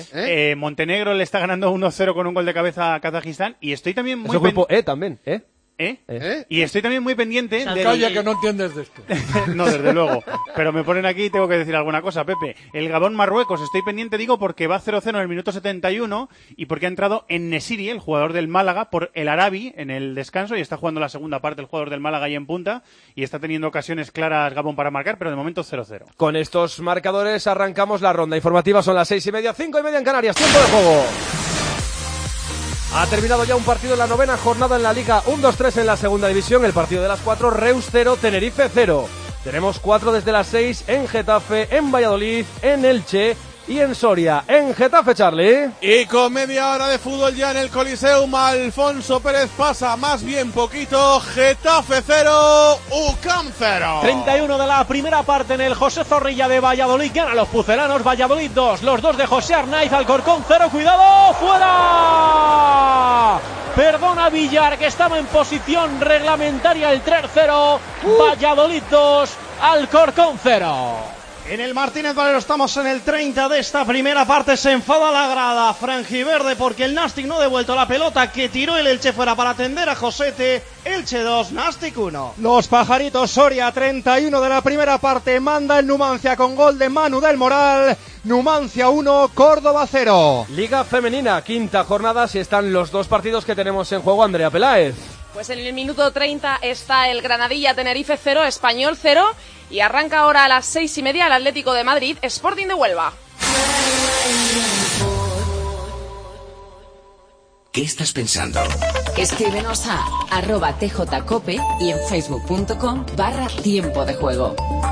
Montenegro le está ganando 1-0 con un gol de cabeza a Kazajistán. Y estoy también muy... Es el grupo E también, Y estoy también muy pendiente de... Calla, que no entiendes de esto. No, desde luego. Pero me ponen aquí y tengo que decir alguna cosa, Pepe. El Gabón-Marruecos, estoy pendiente, digo, porque va 0-0 en el minuto 71 y porque ha entrado En-Nesyri, el jugador del Málaga, por el Arabi en el descanso, y está jugando la segunda parte el jugador del Málaga ahí en punta, y está teniendo ocasiones claras Gabón para marcar, pero de momento 0-0. Con estos marcadores arrancamos la ronda informativa. Son las 6:30, 5:30 en Canarias. Tiempo de juego. Ha terminado ya un partido en la 9ª jornada en la Liga, 1-2-3 en la segunda división, el partido de las 4, Reus 0, Tenerife 0. Tenemos 4 desde las 6 en Getafe, en Valladolid, en Elche y en Soria. En Getafe, Charlie. Y con media hora de fútbol ya en el Coliseum, Alfonso Pérez pasa más bien poquito. Getafe 0, UCAM 0. 31 de la primera parte en el José Zorrilla de Valladolid. Ganan los pucelanos, Valladolid 2. Los 2 de José Arnaiz, Alcorcón 0. ¡Cuidado! ¡Fuera! Perdona Villar, que estaba en posición reglamentaria el 3-0. Valladolid 2, Alcorcón 0. En el Martínez Valero estamos en el 30 de esta primera parte. Se enfada la grada franjiverde porque el Nastic no ha devuelto la pelota que tiró el Elche fuera para atender a Josete. Elche 2, Nastic 1. Los pajaritos Soria, 31 de la primera parte. Manda el Numancia con gol de Manu del Moral. Numancia 1, Córdoba 0. Liga femenina, 5ª jornada. Si están los dos partidos que tenemos en juego, Andrea Peláez. Pues en el minuto 30 está el Granadilla Tenerife 0, Español 0. Y arranca ahora a las 6:30 el Atlético de Madrid, Sporting de Huelva. ¿Qué estás pensando? Escríbenos a @tjcope y en facebook.com/tiempo de juego.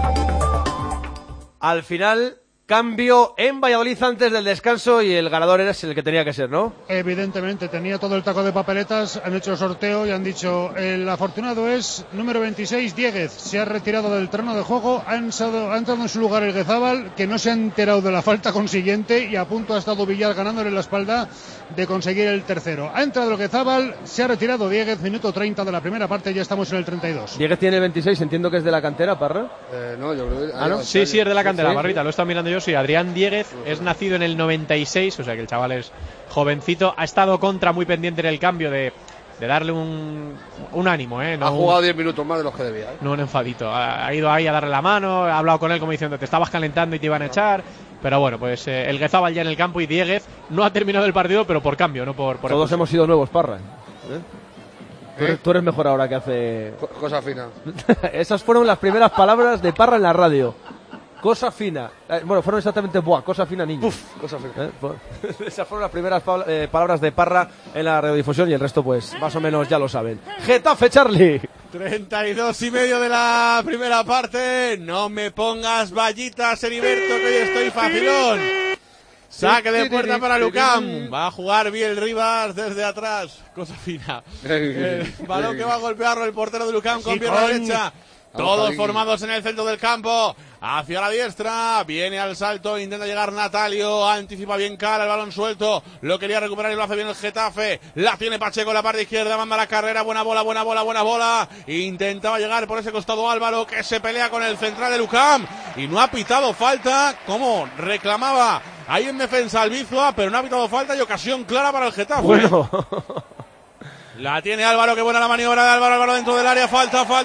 Al final, cambio en Valladolid antes del descanso y el ganador es el que tenía que ser, ¿no? Evidentemente, tenía todo el taco de papeletas, han hecho el sorteo y han dicho, el afortunado es número 26, Dieguez, se ha retirado del terreno de juego, ha entrado en su lugar el Guezábal, que no se ha enterado de la falta consiguiente y a punto ha estado Villar ganándole la espalda de conseguir el tercero. Ha entrado el Guezábal, se ha retirado Dieguez, minuto 30 de la primera parte, ya estamos en el 32. Dieguez tiene 26, entiendo que es de la cantera, Parra. No, yo creo que... ¿no? Sí, es de la cantera, sí. Barrita, lo he estado mirando yo, sí. Adrián Dieguez es nacido en el 96, o sea que el chaval es jovencito. Ha estado contra muy pendiente en el cambio de darle un ánimo, ¿no? Ha jugado 10 minutos más de los que debía, No un enfadito. Ha ido ahí a darle la mano, ha hablado con él como diciendo, te estabas calentando y te iban a echar. Pero bueno, pues el Guezábal ya en el campo y Dieguez no ha terminado el partido, pero por cambio, no por Todos hemos sido nuevos, Parra. Tú eres mejor ahora que hace... Cosa fina. Esas fueron las primeras palabras de Parra en la radio. Cosa fina. Bueno, fueron exactamente cosa fina, niño. Cosa fina. Esas fueron las primeras palabras de Parra en la radiodifusión y el resto, pues, más o menos ya lo saben. Getafe, Charlie. 32:30 de la primera parte. No me pongas vallitas, Heriberto, que hoy estoy facilón. Saque de puerta para Lucam. Va a jugar Biel Rivas desde atrás. Cosa fina. Balón que va a golpearlo el portero de Lucam con pierna derecha. Todos formados en el centro del campo. Hacia la diestra. Viene al salto. Intenta llegar Natalio. Anticipa bien cara. El balón suelto. Lo quería recuperar y lo hace bien el Getafe. La tiene Pacheco en la parte izquierda. Manda la carrera. Buena bola. Intentaba llegar por ese costado Álvaro, que se pelea con el central de Lucam. Y no ha pitado falta, como reclamaba ahí en defensa Albizua, pero no ha pitado falta y ocasión clara para el Getafe. Bueno. La tiene Álvaro, qué buena la maniobra de Álvaro dentro del área,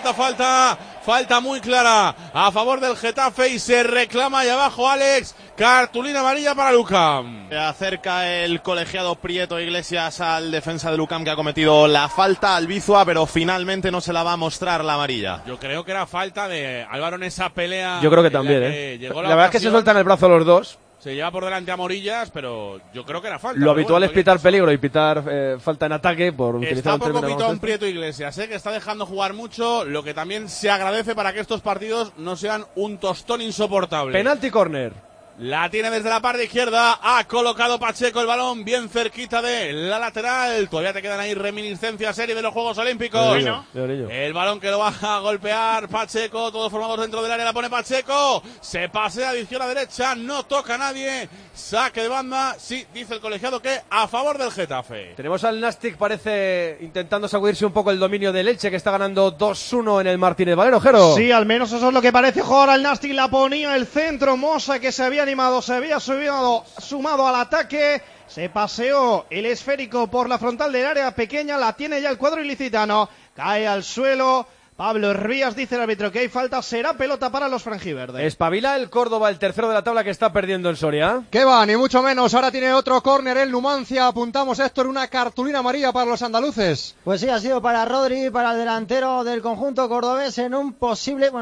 falta muy clara a favor del Getafe y se reclama ahí abajo Alex, cartulina amarilla para Lucam. Se acerca el colegiado Prieto Iglesias al defensa de Lucam, que ha cometido la falta al Bizua, pero finalmente no se la va a mostrar la amarilla. Yo creo que era falta de Álvaro en esa pelea. Yo creo que también, La verdad es que se sueltan el brazo los dos. Se lleva por delante a Morillas, pero yo creo que era falta. Lo habitual es pitar peligro y pitar falta en ataque por utilizar está un término poco pitón Prieto Iglesias, que está dejando jugar mucho, lo que también se agradece para que estos partidos no sean un tostón insoportable. Penalti córner. La tiene desde la parte izquierda, ha colocado Pacheco el balón bien cerquita de la lateral. Todavía te quedan ahí reminiscencias serie de los Juegos Olímpicos. El balón que lo va a golpear Pacheco, todos formados dentro del área, la pone Pacheco. Se pasea de izquierda a derecha, no toca a nadie. Saque de banda, sí, dice el colegiado que a favor del Getafe. Tenemos al Nastic, parece intentando sacudirse un poco el dominio del Elche, que está ganando 2-1 en el Martínez Valero, Jero. Sí, al menos eso es lo que parece. Ahora el Nastic la ponía el centro, Mosa, que se había animado, se había sumado al ataque. Se paseó el esférico por la frontal del área pequeña, la tiene ya el cuadro ilicitano. Cae al suelo. Pablo Hervías, dice el árbitro que hay falta, será pelota para los franjiverdes. Espabila el Córdoba, el tercero de la tabla que está perdiendo el Soria. ¿Qué va? Ni mucho menos, ahora tiene otro córner el Numancia, apuntamos Héctor, una cartulina amarilla para los andaluces. Pues sí, ha sido para Rodri, para el delantero del conjunto cordobés en un posible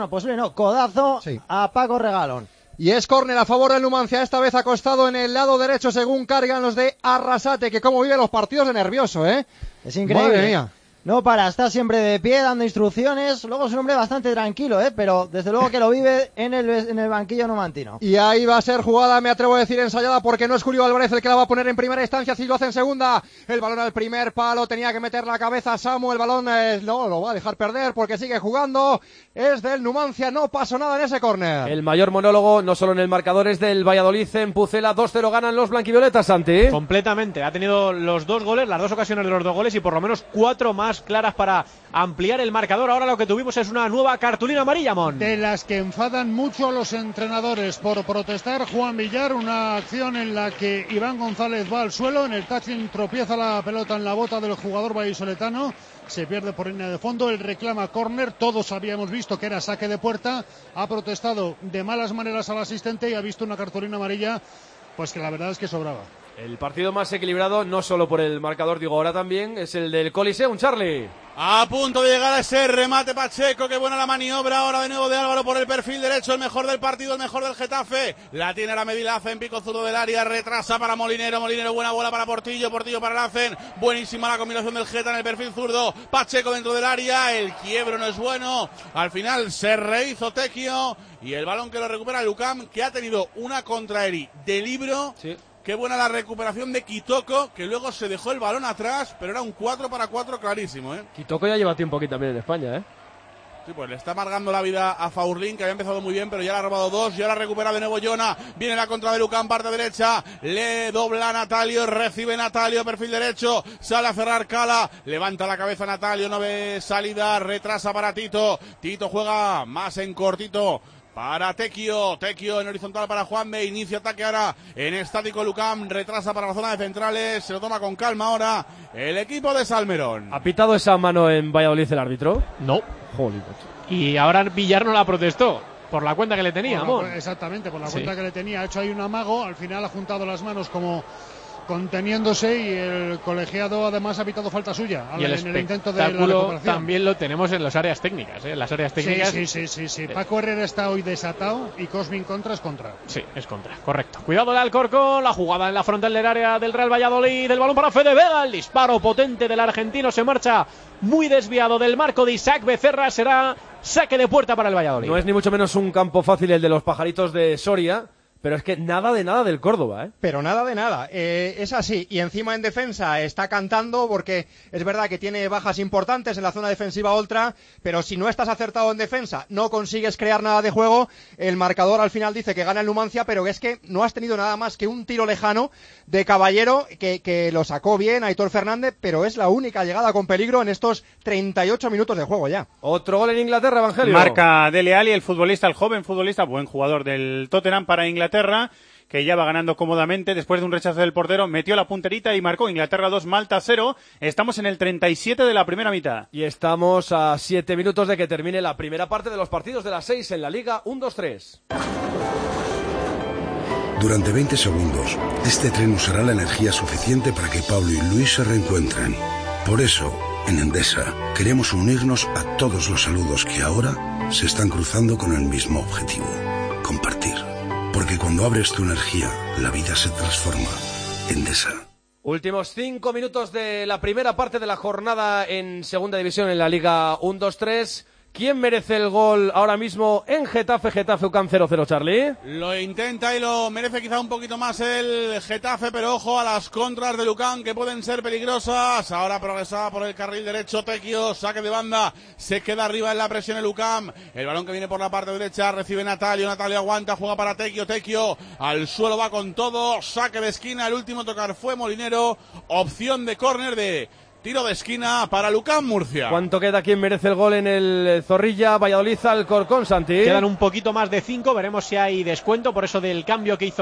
codazo a Paco Regalón. Y es córner a favor del Numancia, esta vez acostado en el lado derecho según cargan los de Arrasate, que como vive los partidos de nervioso, ¿eh? Es increíble. Madre mía. No para, está siempre de pie dando instrucciones, luego es un hombre bastante tranquilo, pero desde luego que lo vive en el banquillo numantino. Y ahí va a ser jugada, me atrevo a decir ensayada, porque no es Julio Álvarez el que la va a poner en primera instancia, si lo hace en segunda. El balón al primer palo, tenía que meter la cabeza Samu, el balón no lo va a dejar perder porque sigue jugando, es del Numancia, no pasó nada en ese córner. El mayor monólogo, no solo en el marcador, es del Valladolid en Pucela, 2-0 ganan los blanquivioletas, Santi. Completamente, ha tenido los dos goles, las dos ocasiones de los dos goles y por lo menos 4 más claras para ampliar el marcador. Ahora lo que tuvimos es una nueva cartulina amarilla, Mon. De las que enfadan mucho a los entrenadores por protestar. Juan Villar, una acción en la que Iván González va al suelo, en el touching tropieza la pelota en la bota del jugador vallisoletano, se pierde por línea de fondo, él reclama córner, todos habíamos visto que era saque de puerta, ha protestado de malas maneras al asistente y ha visto una cartulina amarilla, pues que la verdad es que sobraba. El partido más equilibrado, no solo por el marcador, digo ahora también, es el del Coliseum, Charlie. A punto de llegar a ese remate Pacheco, qué buena la maniobra ahora de nuevo de Álvaro por el perfil derecho, el mejor del partido, el mejor del Getafe, la tiene la Medilaza en pico zurdo del área, retrasa para Molinero, buena bola para Portillo para Lacen, buenísima la combinación del Geta en el perfil zurdo, Pacheco dentro del área, el quiebro no es bueno, al final se rehizo Tequio y el balón que lo recupera Lucam, que ha tenido una contra Eri de libro. Sí. Qué buena la recuperación de Kitoko, que luego se dejó el balón atrás, pero era un 4-4 clarísimo, ¿eh? Kitoko ya lleva tiempo aquí también en España, ¿eh? Sí, pues le está amargando la vida a Faurlín, que había empezado muy bien, pero ya le ha robado 2, y ahora recupera de nuevo Jona, viene la contra de Lucán, parte derecha, le dobla Natalio, recibe Natalio, perfil derecho, sale a cerrar Cala, levanta la cabeza Natalio, no ve salida, retrasa para Tito juega más en cortito, para Tequio en horizontal para Juanbe, inicio ataque ahora en estático Lucam, retrasa para la zona de centrales, se lo toma con calma ahora el equipo de Salmerón. ¿Ha pitado esa mano en Valladolid el árbitro? No. Joder. Y ahora Villar no la protestó. Por la cuenta que le tenía, exactamente, por la cuenta que le tenía. Ha hecho ahí un amago, al final ha juntado las manos como conteniéndose y el colegiado además ha pitado falta suya y el en el intento de la recuperación. También lo tenemos en las áreas técnicas, ¿eh? Las áreas técnicas. Sí. Paco Herrera está hoy desatado y Cosmin contra es contra. Sí, es contra, correcto. Cuidado el Alcorcón, la jugada en la frontal del área del Real Valladolid, el balón para Fede Vega, el disparo potente del argentino se marcha muy desviado del marco de Isaac Becerra, será saque de puerta para el Valladolid. No es ni mucho menos un campo fácil el de los pajaritos de Soria. Pero es que nada de nada del Córdoba, ¿eh? Pero nada de nada, es así. Y encima en defensa está cantando porque es verdad que tiene bajas importantes en la zona defensiva ultra, pero si no estás acertado en defensa, no consigues crear nada de juego, el marcador al final dice que gana el Numancia, pero es que no has tenido nada más que un tiro lejano de Caballero que lo sacó bien Aitor Fernández, pero es la única llegada con peligro en estos 38 minutos de juego ya. Otro gol en Inglaterra, Evangelio. Marca Dele Alli, el joven futbolista, buen jugador del Tottenham para Inglaterra, que ya va ganando cómodamente después de un rechazo del portero, metió la punterita y marcó. Inglaterra 2, Malta 0. Estamos en el 37 de la primera mitad. Y estamos a 7 minutos de que termine la primera parte de los partidos de las 6 en la Liga 1-2-3. Durante 20 segundos, este tren usará la energía suficiente para que Pablo y Luis se reencuentren. Por eso, en Endesa, queremos unirnos a todos los saludos que ahora se están cruzando con el mismo objetivo: compartir. Porque cuando abres tu energía, la vida se transforma. Endesa. Últimos 5 minutos de la primera parte de la jornada en segunda división en la Liga 1-2-3. ¿Quién merece el gol ahora mismo en Getafe UCAM 0-0, Charlie? Lo intenta y lo merece quizá un poquito más el Getafe, pero ojo a las contras de Lucán que pueden ser peligrosas. Ahora progresaba por el carril derecho Tequio, saque de banda, se queda arriba en la presión el Lucán. El balón que viene por la parte derecha, recibe Natalio aguanta, juega para Tequio, al suelo va con todo, saque de esquina, el último tocar fue Molinero, opción de córner de tiro de esquina para Lucán Murcia. ¿Cuánto queda? ¿Quién merece el gol en el Zorrilla? Valladolid Alcorcón, Santi. Quedan un poquito más de 5, veremos si hay descuento por eso del cambio que hizo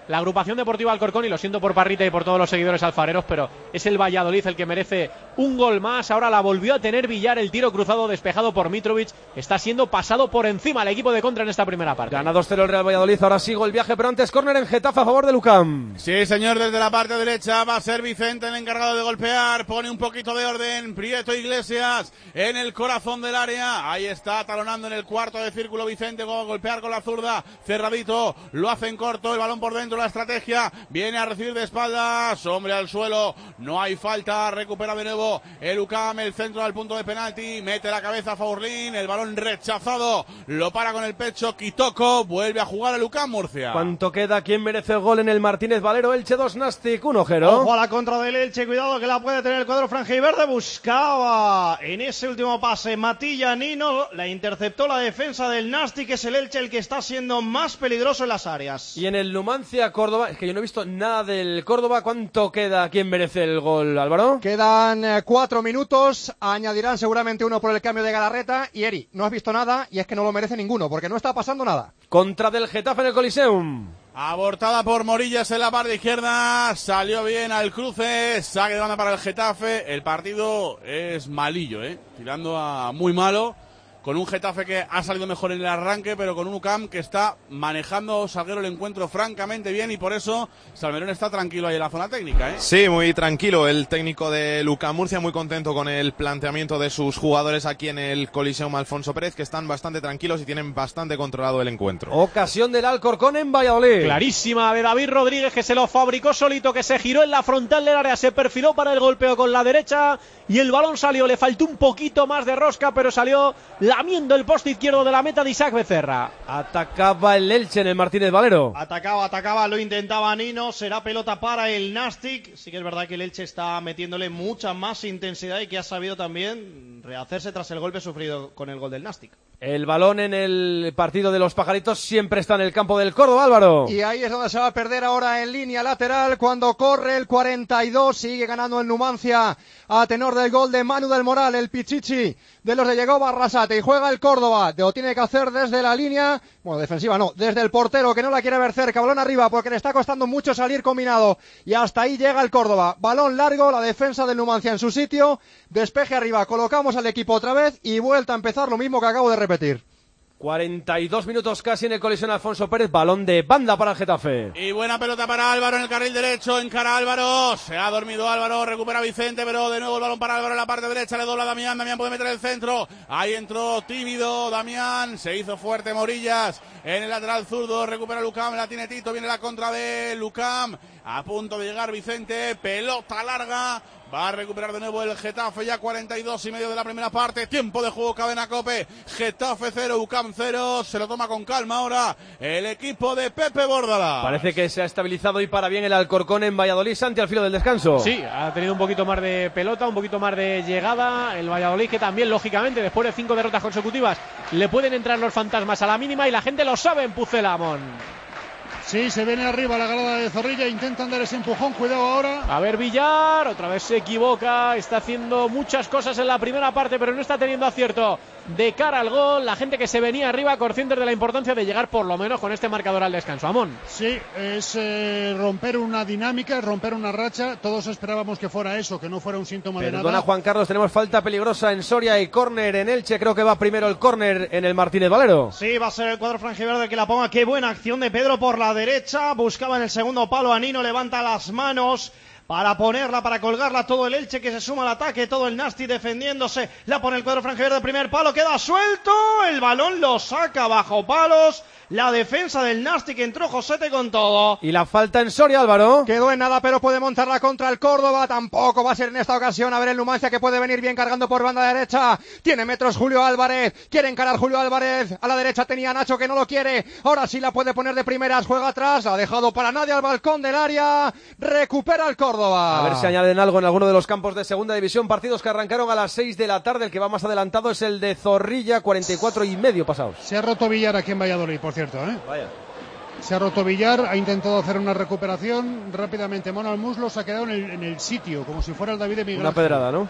la agrupación deportiva Alcorcón, y lo siento por Parrita y por todos los seguidores alfareros, pero es el Valladolid el que merece un gol más. Ahora la volvió a tener Villar, el tiro cruzado despejado por Mitrovic, está siendo pasado por encima el equipo de contra en esta primera parte. Gana 2-0 el Real Valladolid, ahora sigo el viaje, pero antes córner en Getafe a favor de Lucam. Sí, señor, desde la parte derecha va a ser Vicente el encargado de golpear, pone un poquito de orden, Prieto Iglesias en el corazón del área, ahí está talonando en el cuarto de círculo Vicente, va a golpear con la zurda, cerradito, lo hace en corto, el balón por dentro, la estrategia, viene a recibir de espaldas, hombre al suelo, no hay falta, recupera de nuevo el UCAM, el centro al punto de penalti, mete la cabeza a Faurlín, el balón rechazado, lo para con el pecho, Kitoko, vuelve a jugar el UCAM Murcia. ¿Cuánto queda? ¿Quién merece el gol en el Martínez Valero? Elche 2, Nastic 1, Jero. Ojo a la contra del Elche, cuidado que la puede tener el cuadro franjiverde, buscaba en ese último pase Matilla Nino, la interceptó la defensa del Nastic, que es el Elche el que está siendo más peligroso en las áreas. Y en el Numancia Córdoba, es que yo no he visto nada del Córdoba. ¿Cuánto queda? ¿Quién merece el gol, Álvaro? Quedan 4 minutos, añadirán seguramente uno por el cambio de Galarreta. Y Eri, no has visto nada y es que no lo merece ninguno, porque no está pasando nada. Contra del Getafe en el Coliseum. Abortada por Morillas en la parte izquierda, salió bien al cruce, saque de banda para el Getafe. El partido es malillo, tirando a muy malo, con un Getafe que ha salido mejor en el arranque, pero con un UCAM que está manejando Salguero el encuentro francamente bien, y por eso Salmerón está tranquilo ahí en la zona técnica, Sí, muy tranquilo el técnico de UCAM Murcia, muy contento con el planteamiento de sus jugadores aquí en el Coliseum Alfonso Pérez, que están bastante tranquilos y tienen bastante controlado el encuentro. Ocasión del Alcorcón en Valladolid. Clarísima de David Rodríguez, que se lo fabricó solito, que se giró en la frontal del área, se perfiló para el golpeo con la derecha y el balón salió, le faltó un poquito más de rosca, pero salió lamiendo el poste izquierdo de la meta de Isaac Becerra. Atacaba el Elche en el Martínez Valero. Atacaba, lo intentaba Nino, será pelota para el Nastic. Sí que es verdad que el Elche está metiéndole mucha más intensidad y que ha sabido también rehacerse tras el golpe sufrido con el gol del Nastic. El balón en el partido de los pajaritos siempre está en el campo del Córdoba, Álvaro. Y ahí es donde se va a perder ahora en línea lateral cuando corre el 42, sigue ganando el Numancia a tenor del gol de Manu del Moral, el Pichichi de los de Llegó Barrasate, y juega el Córdoba, lo tiene que hacer desde la línea, bueno, defensiva no, desde el portero que no la quiere ver cerca, balón arriba porque le está costando mucho salir combinado y hasta ahí llega el Córdoba, balón largo, la defensa del Numancia en su sitio, despeje arriba, colocamos al equipo otra vez y vuelta a empezar lo mismo que acabo de repetir. 42 minutos casi en el Coliseum Alfonso Pérez, balón de banda para el Getafe. Y buena pelota para Álvaro en el carril derecho, encara Álvaro, se ha dormido Álvaro, recupera Vicente, pero de nuevo el balón para Álvaro en la parte derecha, le dobla a Damián, Damián puede meter el centro, ahí entró tímido Damián, se hizo fuerte Morillas, en el lateral zurdo, recupera Lucam, la tiene Tito, viene la contra de Lucam, a punto de llegar Vicente, pelota larga, va a recuperar de nuevo el Getafe, ya 42 y medio de la primera parte, tiempo de juego, Cadena Cope, Getafe 0, UCAM 0, se lo toma con calma ahora el equipo de Pepe Bordalás. Parece que se ha estabilizado y para bien el Alcorcón en Valladolid, Santi, al filo del descanso. Sí, ha tenido un poquito más de pelota, un poquito más de llegada, el Valladolid que también, lógicamente, después de 5 derrotas consecutivas, le pueden entrar los fantasmas a la mínima y la gente lo sabe en Pucela, Amón. Sí, se viene arriba la grada de Zorrilla, intentan dar ese empujón, cuidado ahora. A ver Villar, otra vez se equivoca, está haciendo muchas cosas en la primera parte, pero no está teniendo acierto de cara al gol. La gente que se venía arriba, conscientes de la importancia de llegar por lo menos con este marcador al descanso. Amón. Sí, es romper una dinámica, romper una racha. Todos esperábamos que fuera eso, que no fuera un síntoma de nada. Perdona, Juan Carlos, tenemos falta peligrosa en Soria y córner en Elche. Creo que va primero el córner en el Martínez Valero. Sí, va a ser el cuadro franjiverde el que la ponga. Qué buena acción de Pedro por la derecha. Buscaba en el segundo palo a Nino, levanta las manos para ponerla, para colgarla, todo el Elche que se suma al ataque, todo el Nasty defendiéndose, la pone el cuadro franjiverde, primer palo, queda suelto, el balón lo saca bajo palos, la defensa del Nasty que entró Josete con todo. Y la falta en Soria, Álvaro. Quedó en nada, pero puede montarla contra el Córdoba, tampoco va a ser en esta ocasión, a ver el Numancia que puede venir bien cargando por banda derecha, tiene metros Julio Álvarez, quiere encarar Julio Álvarez, a la derecha tenía Nacho que no lo quiere, ahora sí la puede poner de primeras, juega atrás, ha dejado para nadie al balcón del área, recupera el Córdoba. A ver si añaden algo en alguno de los campos de segunda división. Partidos que arrancaron a las 6 de la tarde. El que va más adelantado es el de Zorrilla, 44 y medio pasados. Se ha roto Villar aquí en Valladolid, por cierto, Vaya. Se ha roto Villar, ha intentado hacer una recuperación rápidamente, mano al muslo, se ha quedado en el sitio, como si fuera el David de Miguel. Una pedrada, ¿no?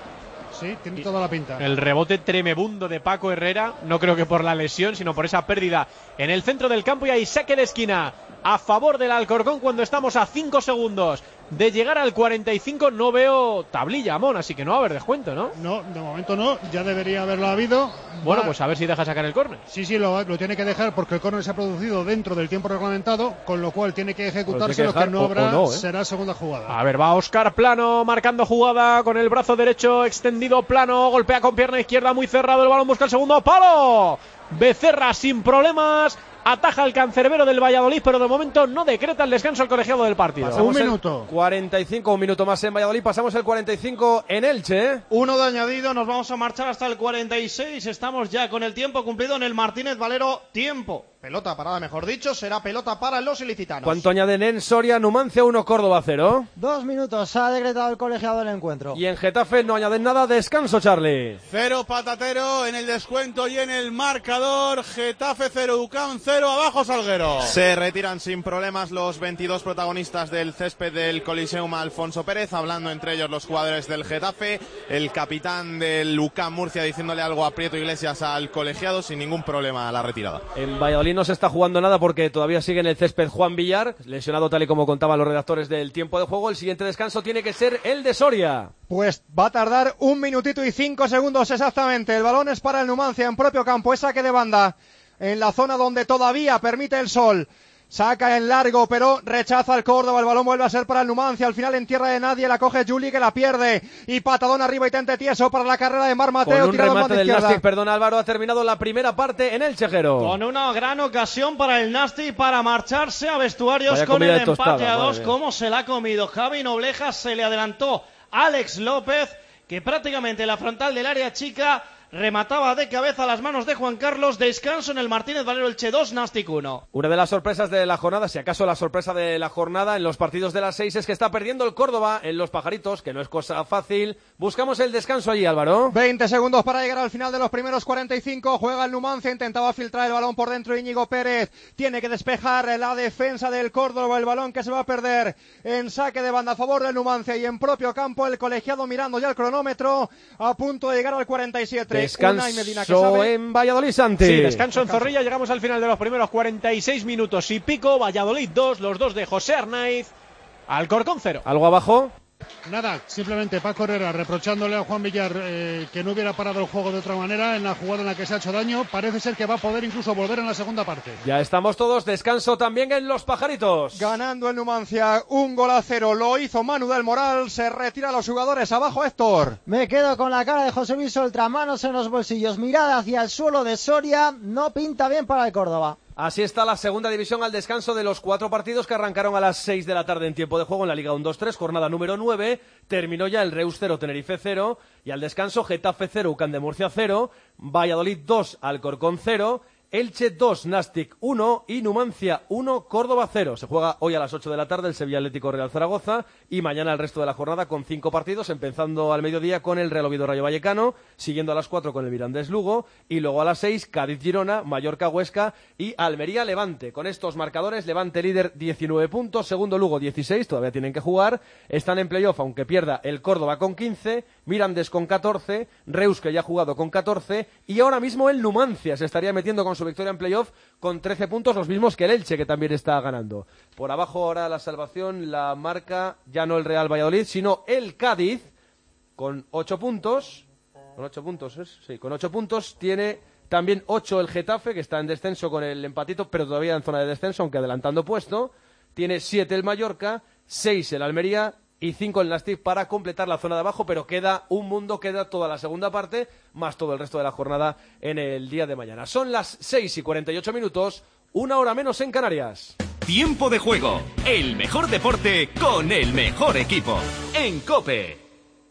Sí, tiene toda la pinta. El rebote tremebundo de Paco Herrera, no creo que por la lesión, sino por esa pérdida en el centro del campo, y hay saque de esquina a favor del Alcorcón cuando estamos a 5 segundos de llegar al 45. No veo tablilla, Amón, así que no va a haber descuento, ¿no? No, de momento no, ya debería haberlo habido. Bueno, pues a ver si deja sacar el córner. Sí, lo tiene que dejar porque el córner se ha producido dentro del tiempo reglamentado, con lo cual tiene que ejecutarse, lo que no habrá será segunda jugada. A ver, va Óscar Plano marcando jugada con el brazo derecho extendido. Plano golpea con pierna izquierda muy cerrado, el balón busca el segundo palo. Becerra sin problemas ataja el cancerbero del Valladolid, pero de momento no decreta el descanso el colegiado del partido. Pasamos un minuto. 45, un minuto más en Valladolid. Pasamos el 45 en Elche. Uno de añadido, nos vamos a marchar hasta el 46. Estamos ya con el tiempo cumplido en el Martínez Valero. Tiempo. Pelota parada, mejor dicho, será pelota para los ilicitanos. ¿Cuánto añaden en Soria? Numancia 1, Córdoba 0. 2 minutos, ha decretado el colegiado del encuentro. Y en Getafe no añaden nada, descanso, Charlie. 0 Patatero en el descuento y en el marcador. Getafe 0, UCAM 0, abajo Salguero. Se retiran sin problemas los 22 protagonistas del césped del Coliseum Alfonso Pérez, hablando entre ellos los jugadores del Getafe, el capitán del UCAM Murcia diciéndole algo a Prieto Iglesias al colegiado, sin ningún problema la retirada. En Valladolid no se está jugando nada porque todavía sigue en el césped Juan Villar, lesionado tal y como contaban los redactores del tiempo de juego. El siguiente descanso tiene que ser el de Soria. Pues va a tardar 1 minutito y 5 segundos exactamente. El balón es para el Numancia en propio campo, es saque de banda en la zona donde todavía permite el sol. Saca en largo, pero rechaza el Córdoba. El balón vuelve a ser para el Numancia. Al final en tierra de nadie la coge Juli, que la pierde. Y patadón arriba y tente tieso para la carrera de Mar Mateo. Con un remate del Nastic, perdón Álvaro, ha terminado la primera parte en el Chejero. Con una gran ocasión para el Nastic para marcharse a vestuarios. Vaya con el empate a 2. ¿Cómo se la ha comido Javi Noblejas? Se le adelantó Alex López, que prácticamente la frontal del área chica remataba de cabeza a las manos de Juan Carlos. Descanso en el Martínez Valero Elche 2, Nastic 1. Una de las sorpresas de la jornada, si acaso la sorpresa de la jornada en los partidos de las 6, es que está perdiendo el Córdoba en los Pajaritos, que no es cosa fácil. Buscamos el descanso allí, Álvaro. 20 segundos para llegar al final de los primeros 45. Juega el Numancia, intentaba filtrar el balón por dentro Íñigo Pérez. Tiene que despejar la defensa del Córdoba, el balón que se va a perder en saque de banda a favor del Numancia, y en propio campo el colegiado mirando ya el cronómetro, a punto de llegar al 47. Descanso en Valladolid, Santi. Sí, descanso en Zorrilla. Llegamos al final de los primeros 46 minutos y pico. Valladolid 2, los dos de José Arnaiz. Alcorcón 0. ¿Algo abajo? Nada, simplemente Paco Herrera reprochándole a Juan Villar que no hubiera parado el juego de otra manera en la jugada en la que se ha hecho daño. Parece ser que va a poder incluso volver en la segunda parte. Ya estamos todos. Descanso también en los Pajaritos. Ganando el Numancia 1-0. Lo hizo Manu del Moral. Se retira a los jugadores. Abajo, Héctor. Me quedo con la cara de José Luis Oltra, manos en los bolsillos, mirada hacia el suelo de Soria. No pinta bien para el Córdoba. Así está la segunda división al descanso de los 4 partidos que arrancaron a las 6 de la tarde en tiempo de juego en la Liga 1-2-3, jornada número 9. Terminó ya el Reus 0, Tenerife 0, y al descanso Getafe 0, UCAM de Murcia 0, Valladolid 2, Alcorcón 0, Elche 2, Nastic 1 y Numancia 1, Córdoba 0. Se juega hoy a las 8 de la tarde el Sevilla Atlético Real Zaragoza y mañana el resto de la jornada con 5 partidos, empezando al mediodía con el Real Oviedo Rayo Vallecano, siguiendo a las 4 con el Mirandés Lugo y luego a las 6 Cádiz Girona, Mallorca Huesca y Almería Levante. Con estos marcadores, Levante líder 19 puntos, segundo Lugo 16, todavía tienen que jugar, están en playoff aunque pierda el Córdoba con 15, Mirandés con 14, Reus que ya ha jugado con 14 y ahora mismo el Numancia se estaría metiendo con su victoria en playoff con 13 puntos, los mismos que el Elche, que también está ganando. Por abajo ahora la salvación la marca ya no el Real Valladolid, sino el Cádiz, con 8 puntos. Con 8 puntos, sí, con 8 puntos. Tiene también 8 el Getafe, que está en descenso con el empatito, pero todavía en zona de descenso, aunque adelantando puesto. Tiene 7 el Mallorca, 6 el Almería y 5 el Nastic para completar la zona de abajo, pero queda un mundo, queda toda la segunda parte, más todo el resto de la jornada en el día de mañana. Son las 6:48 minutos, 1 hora menos en Canarias. Tiempo de juego, el mejor deporte con el mejor equipo. En COPE.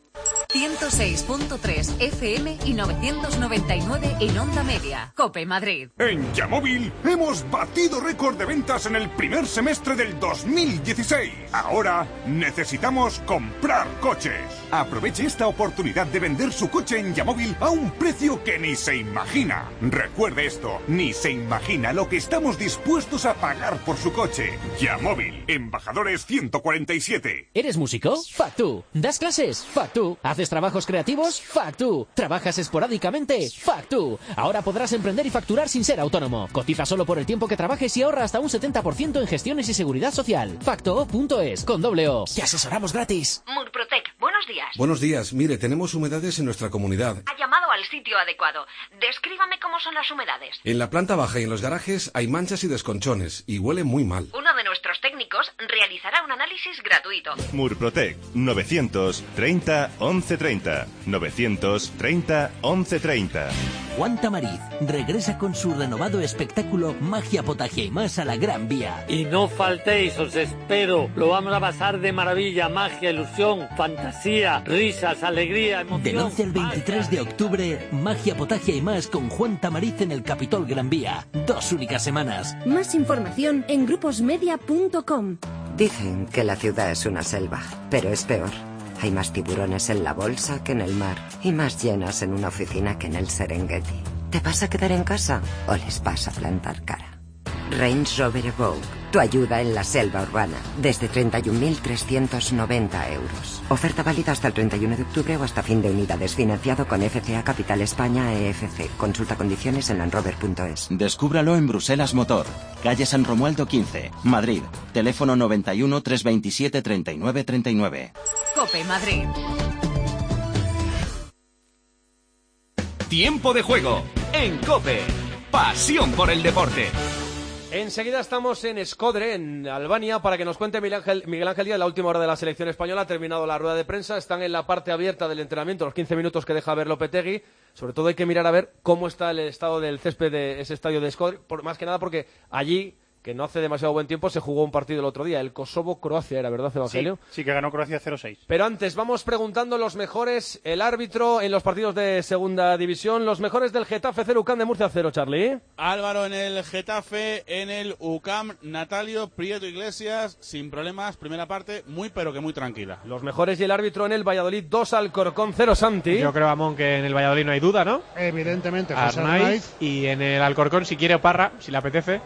106.3 FM y 999 en onda media. COPE Madrid. En Yamóvil hemos batido récord de ventas en el primer semestre del 2016. Ahora necesitamos comprar coches. Aproveche esta oportunidad de vender su coche en Yamóvil a un precio que ni se imagina. Recuerde esto, ni se imagina lo que estamos dispuestos a pagar por su coche. Yamóvil, Embajadores 147. ¿Eres músico? Factú. ¿Das clases? Factú. ¿Haces ¿Haces trabajos creativos? Factu. ¿Trabajas esporádicamente? Factu. Ahora podrás emprender y facturar sin ser autónomo. Cotiza solo por el tiempo que trabajes y ahorra hasta un 70% en gestiones y seguridad social. Facto.es con doble O. Te asesoramos gratis. Murprotec, buenos días. Buenos días. Mire, tenemos humedades en nuestra comunidad. Ha llamado al sitio adecuado. Descríbame cómo son las humedades. En la planta baja y en los garajes hay manchas y desconchones y huele muy mal. Uno de nuestros técnicos realizará un análisis gratuito. Murprotec 930 1130 930 1130. Juan Tamariz regresa con su renovado espectáculo Magia, Potagia y más a la Gran Vía. Y no faltéis, os espero. Lo vamos a pasar de maravilla. Magia, ilusión, fantasía, risas, alegría, emoción. Del 11 al 23 de octubre, Magia, Potagia y más con Juan Tamariz en el Capitol Gran Vía. 2 únicas semanas. Más información en gruposmedia.com. Dicen que la ciudad es una selva, pero es peor. Hay más tiburones en la bolsa que en el mar y más llenas en una oficina que en el Serengeti. ¿Te vas a quedar en casa o les vas a plantar cara? Range Rover Evoque, tu ayuda en la selva urbana, desde 31.390 euros. Oferta válida hasta el 31 de octubre o hasta fin de unidades, financiado con FCA Capital España EFC. Consulta condiciones en landrover.es. Descúbralo en Bruselas Motor, calle San Romualdo 15, Madrid. Teléfono 91 327 39 39. COPE Madrid. Tiempo de juego en COPE. Pasión por el deporte. Enseguida estamos en Escodre, en Albania, para que nos cuente Miguel Ángel Díaz la última hora de la selección española. Ha terminado la rueda de prensa, están en la parte abierta del entrenamiento, los 15 minutos que deja ver Lopetegui. Sobre todo hay que mirar a ver cómo está el estado del césped de ese estadio de Escodre, más que nada porque allí, que no hace demasiado buen tiempo, se jugó un partido el otro día, el Kosovo-Croacia era, ¿verdad, Evangelio? Sí, que ganó Croacia 0-6. Pero antes, vamos preguntando los mejores, el árbitro en los partidos de segunda división, los mejores del Getafe 0, UCAM de Murcia 0, Charlie. Álvaro en el Getafe, en el UCAM, Natalio Prieto Iglesias, sin problemas, primera parte, muy pero que muy tranquila. Los mejores y el árbitro en el Valladolid 2, Alcorcón 0, Santi. Yo creo, Amón, que en el Valladolid no hay duda, ¿no? Evidentemente, José Arnaiz. Y en el Alcorcón, si quiere Parra, si le apetece.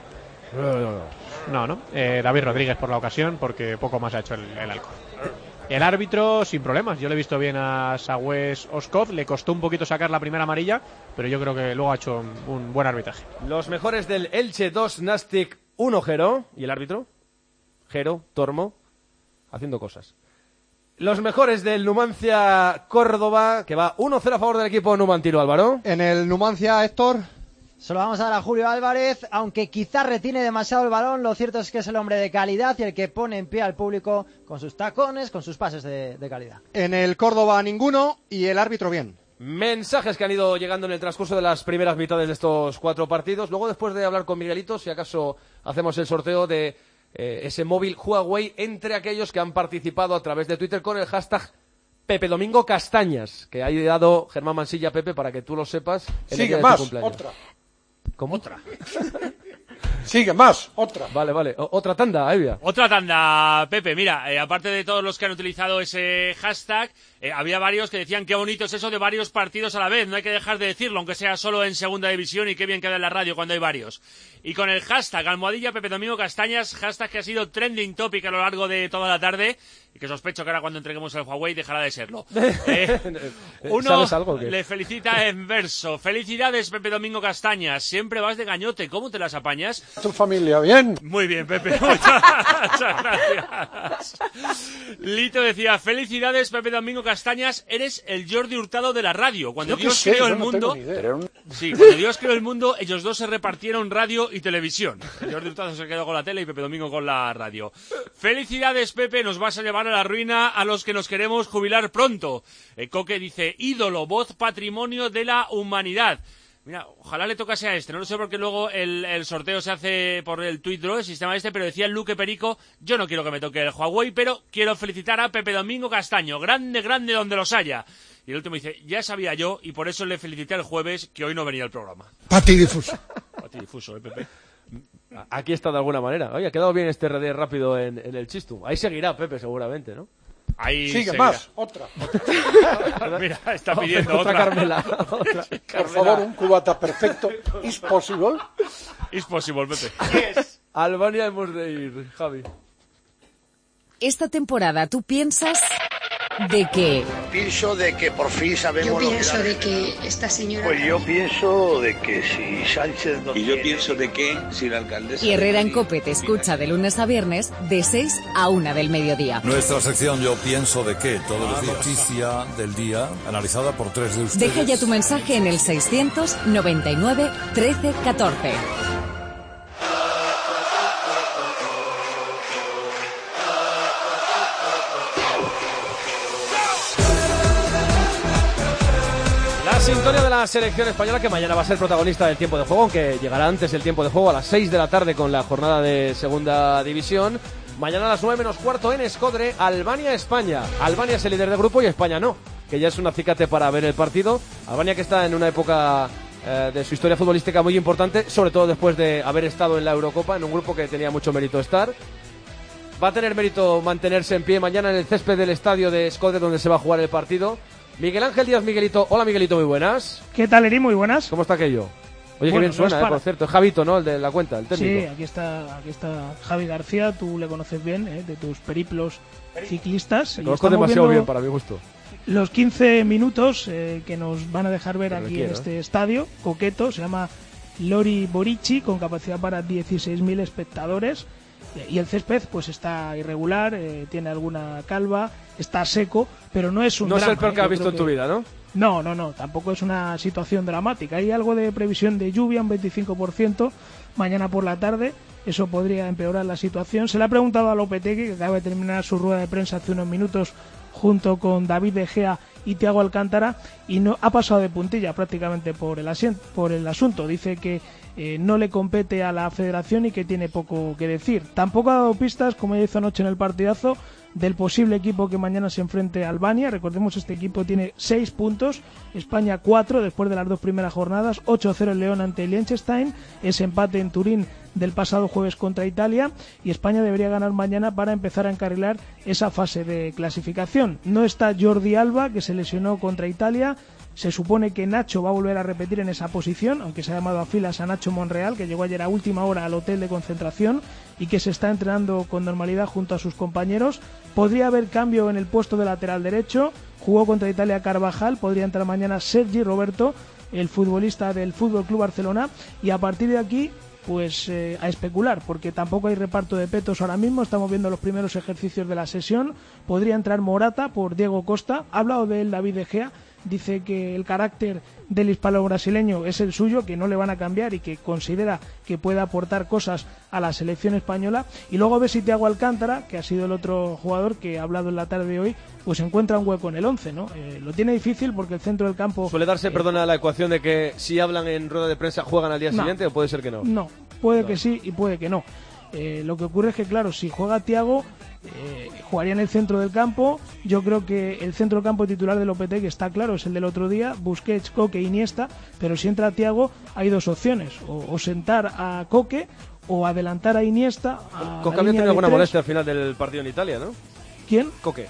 No. David Rodríguez por la ocasión, porque poco más ha hecho el Alcor. El árbitro sin problemas. Yo le he visto bien a Sagües Oskov. Le costó un poquito sacar la primera amarilla, pero yo creo que luego ha hecho un buen arbitraje. Los mejores del Elche 2, Nastic 1, Jero. ¿Y el árbitro? Jero, Tormo, haciendo cosas. Los mejores del Numancia Córdoba, que va 1-0 a favor del equipo numantino, Álvaro. En el Numancia, Héctor. Se lo vamos a dar a Julio Álvarez, aunque quizás retiene demasiado el balón, lo cierto es que es el hombre de calidad y el que pone en pie al público con sus tacones, con sus pases de calidad. En el Córdoba ninguno y el árbitro bien. Mensajes que han ido llegando en el transcurso de las primeras mitades de estos 4 partidos. Luego, después de hablar con Miguelito, si acaso hacemos el sorteo de ese móvil Huawei entre aquellos que han participado a través de Twitter con el hashtag Pepe Domingo Castañas, que ha dado Germán Mansilla a Pepe para que tú lo sepas. Sigue más, otra. ¿Cómo? Otra. Sigue más, otra. Vale. Otra tanda, Evia. Otra tanda, Pepe. Mira, aparte de todos los que han utilizado ese hashtag, había varios que decían qué bonito es eso de varios partidos a la vez. No hay que dejar de decirlo, aunque sea solo en segunda división, y qué bien queda en la radio cuando hay varios. Y con el hashtag almohadilla Pepe Domingo Castañas, hashtag que ha sido trending topic a lo largo de toda la tarde, y que sospecho que ahora cuando entreguemos el Huawei dejará de serlo. Uno le felicita en verso. Felicidades, Pepe Domingo Castañas. Siempre vas de gañote. ¿Cómo te las apañas? ¿Tu familia bien? Muy bien, Pepe. Muchas gracias. Lito decía, felicidades, Pepe Domingo Castañas. Eres el Jordi Hurtado de la radio. Cuando Dios creó el mundo... Sí, cuando Dios creó el mundo, ellos dos se repartieron radio y televisión. Jordi Hurtado se quedó con la tele y Pepe Domingo con la radio. Felicidades, Pepe, nos vas a llevar a la ruina a los que nos queremos jubilar pronto. Coque dice, ídolo, voz, patrimonio de la humanidad. Mira, ojalá le tocase a este, no lo sé porque luego el sorteo se hace por el Tweet Draw, el sistema pero decía el Luque Perico, yo no quiero que me toque el Huawei, pero quiero felicitar a Pepe Domingo Castaño, grande donde los haya. Y el último dice, ya sabía yo y por eso le felicité el jueves que hoy no venía al programa. Patidifuso. Patidifuso, Pepe. Aquí está de alguna manera. Oye, ha quedado bien este RD rápido en el Chistum. Ahí seguirá Pepe seguramente, ¿no? Ahí sigue seguirá. Más, otra. Mira, está pidiendo otra. Carmela. Otra. Por favor, un cubata perfecto. ¿Es posible? Es posible, Pepe. Yes. Albania hemos de ir, Javi. Esta temporada tú piensas... de que... Pienso de que por fin sabemos Yo pienso de que esta señora... Pues yo pienso de que si Sánchez no... Y yo pienso de que si la alcaldesa... Y Herrera en COPE te escucha de lunes a viernes de 6 a 1 del mediodía. Nuestra sección Yo pienso de que todos los días. Noticia del día analizada por 3 de ustedes. Deja ya tu mensaje en el 699 13 14. La sintonía de la selección española, que mañana va a ser protagonista del tiempo de juego, aunque llegará antes el tiempo de juego a las 6 de la tarde con la jornada de segunda división. Mañana a las 9 menos cuarto en Escodre, Albania-España. Albania es el líder del grupo y España no, que ya es un acicate para ver el partido. Albania, que está en una época de su historia futbolística muy importante, sobre todo después de haber estado en la Eurocopa, en un grupo que tenía mucho mérito estar. Va a tener mérito mantenerse en pie mañana en el césped del estadio de Escodre, donde se va a jugar el partido. Miguel Ángel Díaz, Miguelito. Hola, Miguelito, muy buenas. ¿Qué tal, Eri? Muy buenas. ¿Cómo está aquello? Oye, bueno, qué bien suena, por cierto. Es Javito, ¿no? El de la cuenta, el técnico. Sí, aquí está Javi García. Tú le conoces bien, de tus periplos ciclistas. Le conozco demasiado bien para mi gusto. Los 15 minutos que nos van a dejar ver aquí en este estadio coqueto. Se llama Lori Borici, con capacidad para 16.000 espectadores. Y el césped pues está irregular, tiene alguna calva, está seco, pero no es un drama. No es el peor que has visto en tu vida, ¿no? No, tampoco es una situación dramática. Hay algo de previsión de lluvia, un 25% mañana por la tarde. Eso podría empeorar la situación. Se le ha preguntado a Lopetegui, que acaba de terminar su rueda de prensa hace unos minutos junto con David De Gea y Thiago Alcántara, y no ha pasado de puntilla prácticamente por el asunto. Dice que no le compete a la federación y que tiene poco que decir. Tampoco ha dado pistas, como ya hizo anoche en el partidazo, del posible equipo que mañana se enfrente a Albania. Recordemos, este equipo tiene 6 puntos, España 4 después de las 2 primeras jornadas, 8-0 el León ante el Liechtenstein, ese empate en Turín del pasado jueves contra Italia, y España debería ganar mañana para empezar a encarrilar esa fase de clasificación. No está Jordi Alba, que se lesionó contra Italia. Se supone que Nacho va a volver a repetir en esa posición, aunque se ha llamado a filas a Nacho Monreal, que llegó ayer a última hora al hotel de concentración y que se está entrenando con normalidad junto a sus compañeros. Podría haber cambio en el puesto de lateral derecho. Jugó contra Italia Carvajal, podría entrar mañana Sergi Roberto, el futbolista del Fútbol Club Barcelona, y a partir de aquí pues a especular, porque tampoco hay reparto de petos ahora mismo. Estamos viendo los primeros ejercicios de la sesión. Podría entrar Morata por Diego Costa. Ha hablado de él David De Gea. Dice que el carácter del hispano-brasileño es el suyo, que no le van a cambiar y que considera que puede aportar cosas a la selección española. Y luego a ver si Thiago Alcántara, que ha sido el otro jugador que ha hablado en la tarde de hoy, pues encuentra un hueco en el 11, ¿no? Lo tiene difícil porque el centro del campo... ¿Suele darse, perdona, la ecuación de que si hablan en rueda de prensa juegan al día siguiente, o puede ser que no? No, puede que sí y puede que no. Lo que ocurre es que, claro, si juega Thiago, jugaría en el centro del campo. Yo creo que el centro del campo titular de Lopetegui está claro, es el del otro día, Busquets, Coque, Iniesta, pero si entra Thiago hay dos opciones, o sentar a Coque o adelantar a Iniesta. Coque había tenido alguna molestia al final del partido en Italia, ¿no? ¿Quién? Coque.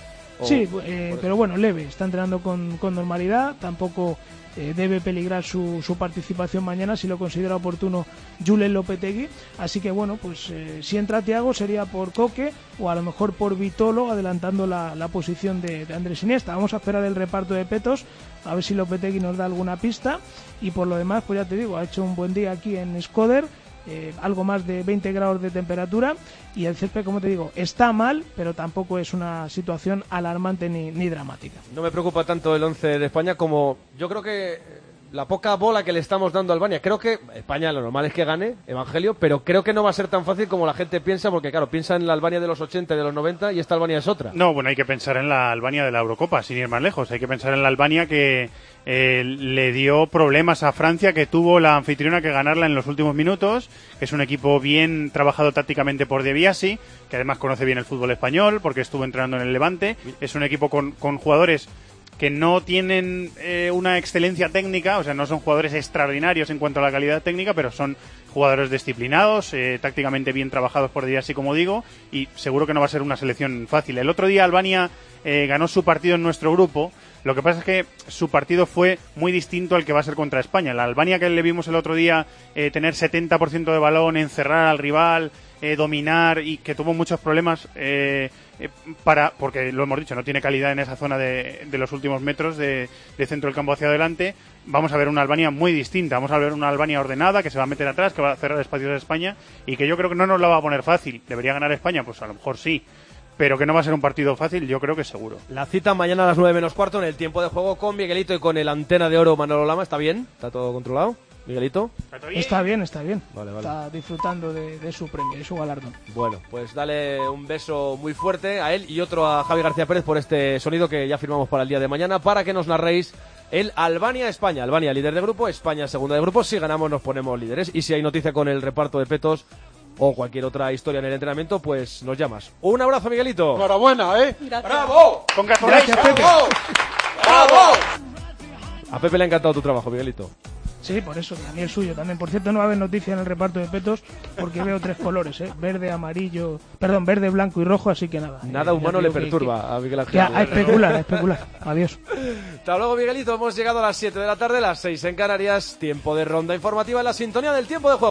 Sí, pero bueno, leve, está entrenando con normalidad, tampoco debe peligrar su participación mañana si lo considera oportuno Julen Lopetegui. Así que bueno, pues si entra Thiago sería por Coque o a lo mejor por Vitolo, adelantando la posición de Andrés Iniesta. Vamos a esperar el reparto de petos, a ver si Lopetegui nos da alguna pista, y por lo demás, pues ya te digo, ha hecho un buen día aquí en Escoder. Algo más de 20 grados de temperatura, y el césped, como te digo, está mal, pero tampoco es una situación alarmante ni dramática. No me preocupa tanto el 11 de España como yo creo que la poca bola que le estamos dando a Albania. Creo que España lo normal es que gane, Evangelio, pero creo que no va a ser tan fácil como la gente piensa, porque claro, piensa en la Albania de los 80 y de los 90 y esta Albania es otra. No, bueno, hay que pensar en la Albania de la Eurocopa, sin ir más lejos. Hay que pensar en la Albania que le dio problemas a Francia, que tuvo la anfitriona que ganarla en los últimos minutos, que es un equipo bien trabajado tácticamente por De Biasi, que además conoce bien el fútbol español porque estuvo entrenando en el Levante. Es un equipo con jugadores que no tienen una excelencia técnica, o sea, no son jugadores extraordinarios en cuanto a la calidad técnica, pero son jugadores disciplinados, tácticamente bien trabajados por De Biasi, como digo, y seguro que no va a ser una selección fácil. El otro día Albania ganó su partido en nuestro grupo. Lo que pasa es que su partido fue muy distinto al que va a ser contra España. La Albania que le vimos el otro día tener 70% de balón, encerrar al rival, dominar y que tuvo muchos problemas porque lo hemos dicho, no tiene calidad en esa zona de los últimos metros de centro del campo hacia adelante. Vamos a ver una Albania muy distinta, vamos a ver una Albania ordenada, que se va a meter atrás, que va a cerrar espacios de España y que yo creo que no nos la va a poner fácil. ¿Debería ganar España? Pues a lo mejor sí, pero que no va a ser un partido fácil, yo creo que seguro. La cita mañana a las 9:15 en el tiempo de juego con Miguelito y con el antena de oro Manolo Lama. ¿Está bien? ¿Está todo controlado? Miguelito. Está bien. Vale. Está disfrutando de su premio, de su galardón. Bueno, pues dale un beso muy fuerte a él y otro a Javi García Pérez por este sonido que ya firmamos para el día de mañana, para que nos narréis el Albania-España. Albania líder de grupo, España segunda de grupo. Si ganamos nos ponemos líderes, y si hay noticia con el reparto de petos o cualquier otra historia en el entrenamiento, pues nos llamas. Un abrazo, Miguelito. Enhorabuena, ¿eh? Gracias. ¡Bravo! Gracias, Pepe. ¡Bravo! A Pepe le ha encantado tu trabajo, Miguelito. Sí, por eso, y a mí el suyo también. Por cierto, no va a haber noticia en el reparto de petos porque veo 3 colores, verde, blanco y rojo, así que nada. Nada humano le perturba a Miguel Ángel. Ya, a especular. Adiós. Hasta luego, Miguelito. Hemos llegado a las 7 de la tarde, las 6 en Canarias. Tiempo de ronda informativa en la sintonía del tiempo de juego.